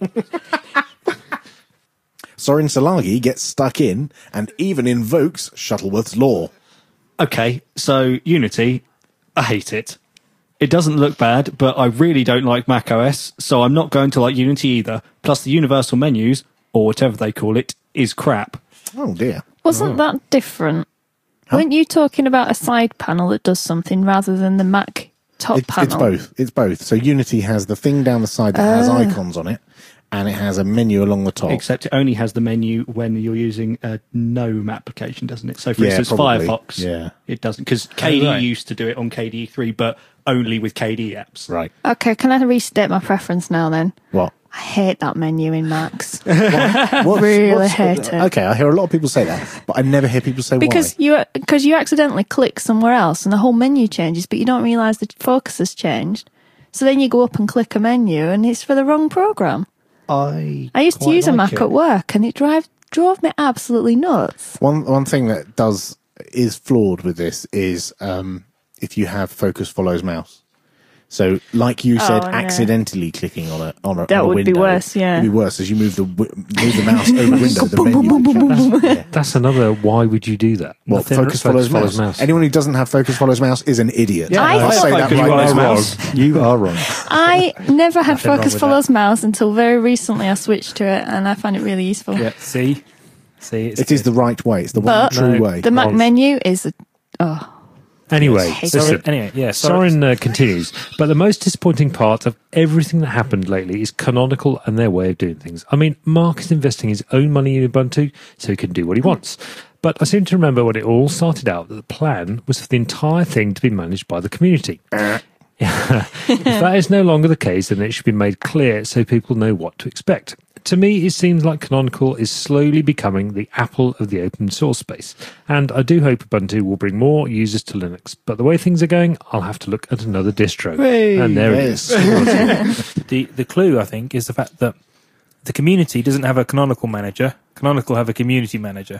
B: Sorin Salagi gets stuck in and even invokes Shuttleworth's law.
E: Okay, so Unity, I hate it. It doesn't look bad, but I really don't like macOS, so I'm not going to like Unity either. Plus, the universal menus, or whatever they call it, is crap.
B: Oh dear.
C: Wasn't that different? Weren't you talking about a side panel that does something rather than the Mac top
B: It,
C: panel?
B: it's both. It's both. So Unity has the thing down the side that has icons on it, and it has a menu along the top.
E: Except it only has the menu when you're using a GNOME application, doesn't it? So, for
B: Yeah,
E: instance,
B: probably.
E: Firefox,
B: Yeah.
E: it doesn't. Because K D E
A: Oh, right.
E: used to do it on K D E three, but only with K D E apps.
B: Right.
C: Okay, can I restate my preference now then?
B: What?
C: I hate that menu in Macs.
B: What's-
C: Really
B: what's-
C: hate it.
B: Okay, I hear a lot of people say that, but I never hear people say
C: Because
B: why.
C: you because you accidentally click somewhere else and the whole menu changes, but you don't realise the focus has changed. So then you go up and click a menu and it's for the wrong program.
E: I
C: I used to
E: quite
C: use a
E: like
C: Mac
E: it.
C: at work and it drive drove me absolutely nuts.
B: One one thing that does is flawed with this is um, if you have focus follows mouse. So, like you said,
C: Oh, no.
B: accidentally clicking on a on a,
C: That
B: on a
C: would be
B: window,
C: worse, yeah.
B: It'd be worse as you move the wi- move the mouse over the window. The menu. Yeah.
D: That's another. Why would you do that?
B: Well,
D: Nothing
B: focus follows, mouse. Anyone who doesn't have focus follows mouse is an idiot.
E: Yeah,
C: I
B: I'll
C: thought-
B: say that
E: Focus
B: right
E: follows
B: now.
E: mouse.
D: You are wrong.
C: I never had
A: Nothing wrong
C: focus
A: with
C: follows mouse until very recently I switched to it and I find it really useful.
E: Yeah.
A: See? See, it's
B: It is the right way. It's the one
C: But
B: true
A: No,
B: way.
C: The Mac
D: Well-
C: menu is a, oh
D: Anyway,
C: Yes.
D: listen.
A: Sorry, anyway, yeah, sorry.
D: Soren uh, continues, but the most disappointing part of everything that happened lately is Canonical and their way of doing things. I mean, Mark is investing his own money in Ubuntu so he can do what he wants. But I seem to remember when it all started out that the plan was for the entire thing to be managed by the community. If that is no longer the case, then it should be made clear so people know what to expect. To me, it seems like Canonical is slowly becoming the Apple of the open source space, and I do hope Ubuntu will bring more users to Linux. But the way things are going, I'll have to look at another distro.
E: Hey,
D: and there
B: yes.
D: it is.
A: the the clue, I think, is the fact that the community doesn't have a canonical manager. Canonical have a community manager.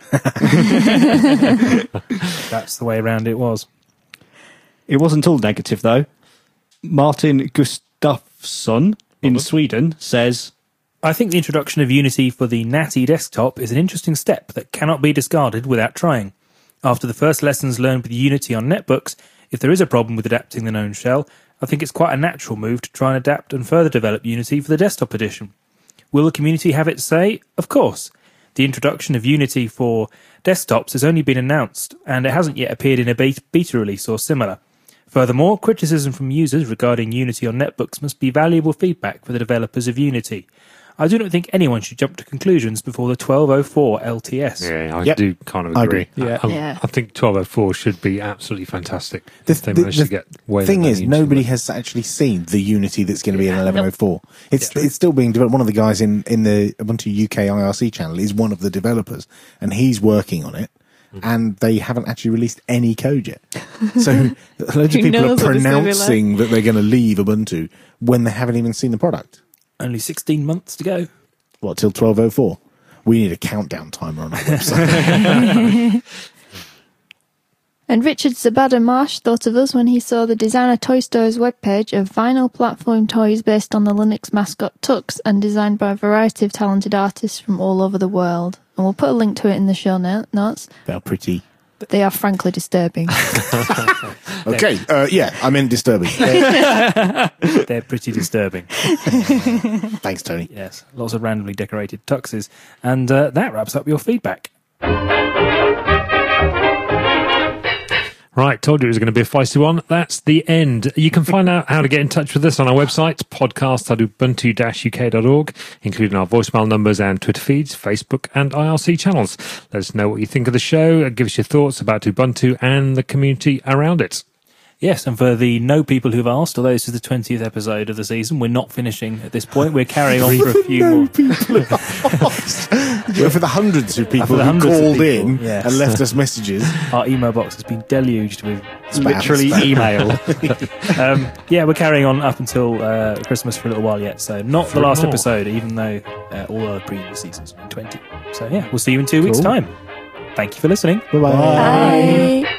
A: That's the way around it was.
E: It wasn't all negative, though. Martin Gustafsson in Sweden says,
A: I think the introduction of Unity for the Natty desktop is an interesting step that cannot be discarded without trying. After the first lessons learned with Unity on netbooks, if there is a problem with adapting the known shell, I think it's quite a natural move to try and adapt and further develop Unity for the desktop edition. Will the community have its say? Of course. The introduction of Unity for desktops has only been announced, and it hasn't yet appeared in a beta beta release or similar. Furthermore, criticism from users regarding Unity on netbooks must be valuable feedback for the developers of Unity. I do not think anyone should jump to conclusions before the twelve oh four L T S.
D: Yeah, I
B: Yep.
D: do kind of
B: I
D: agree.
B: agree.
E: Yeah.
D: I,
C: Yeah.
D: I think twelve oh four should be absolutely fantastic.
B: The,
D: if they
B: the-
D: manage
B: the
D: to get way
B: thing
D: than
B: is,
D: that
B: nobody
D: into
B: has actually seen the Unity that's going to be in eleven oh four. It's
A: Yeah.
B: it's still being developed. One of the guys in, in the Ubuntu U K I R C channel is one of the developers, and he's working on it. And they haven't actually released any code yet. So loads of
C: Who
B: people are
C: knows what it's gonna be
B: pronouncing that they're going to leave Ubuntu when they haven't even seen the product.
A: Only sixteen months to go.
B: What, till twelve oh four? We need a countdown timer on our website.
C: And Richard Zabada Marsh thought of us when he saw the Designer Toy Store's webpage of vinyl platform toys based on the Linux mascot Tux and designed by a variety of talented artists from all over the world. And we'll put a link to it in the show no- notes.
B: They're pretty.
C: They are frankly disturbing.
B: Okay, uh, yeah, I meant disturbing.
A: They're pretty disturbing.
B: Thanks, Tony.
A: Yes, lots of randomly decorated tuxes. And uh, that wraps up your feedback.
D: Right, told you it was going to be a feisty one. That's the end. You can find out how to get in touch with us on our website, podcast at ubuntu dash u k dot org, including our voicemail numbers and Twitter feeds, Facebook and I R C channels. Let us know what you think of the show, give us your thoughts about Ubuntu and the community around it.
A: Yes, and for the no people who've asked, although this is the twentieth episode of the season, we're not finishing at this point. We're carrying on for a few more.
B: Yeah, for the hundreds of people
A: For the
B: who
A: hundreds of
B: called
A: people,
B: in
A: yes.
B: and left us messages.
A: Our email box has been deluged with
B: Spam,
E: literally
B: spam.
E: email.
A: um, yeah, we're carrying on up until uh, Christmas for a little while yet. So not the
D: For
A: last
D: more.
A: episode, even though uh, all our previous seasons have been twenty. So yeah, we'll see you in two weeks'
B: Cool.
A: time. Thank you for listening.
B: Bye-bye.
C: Bye.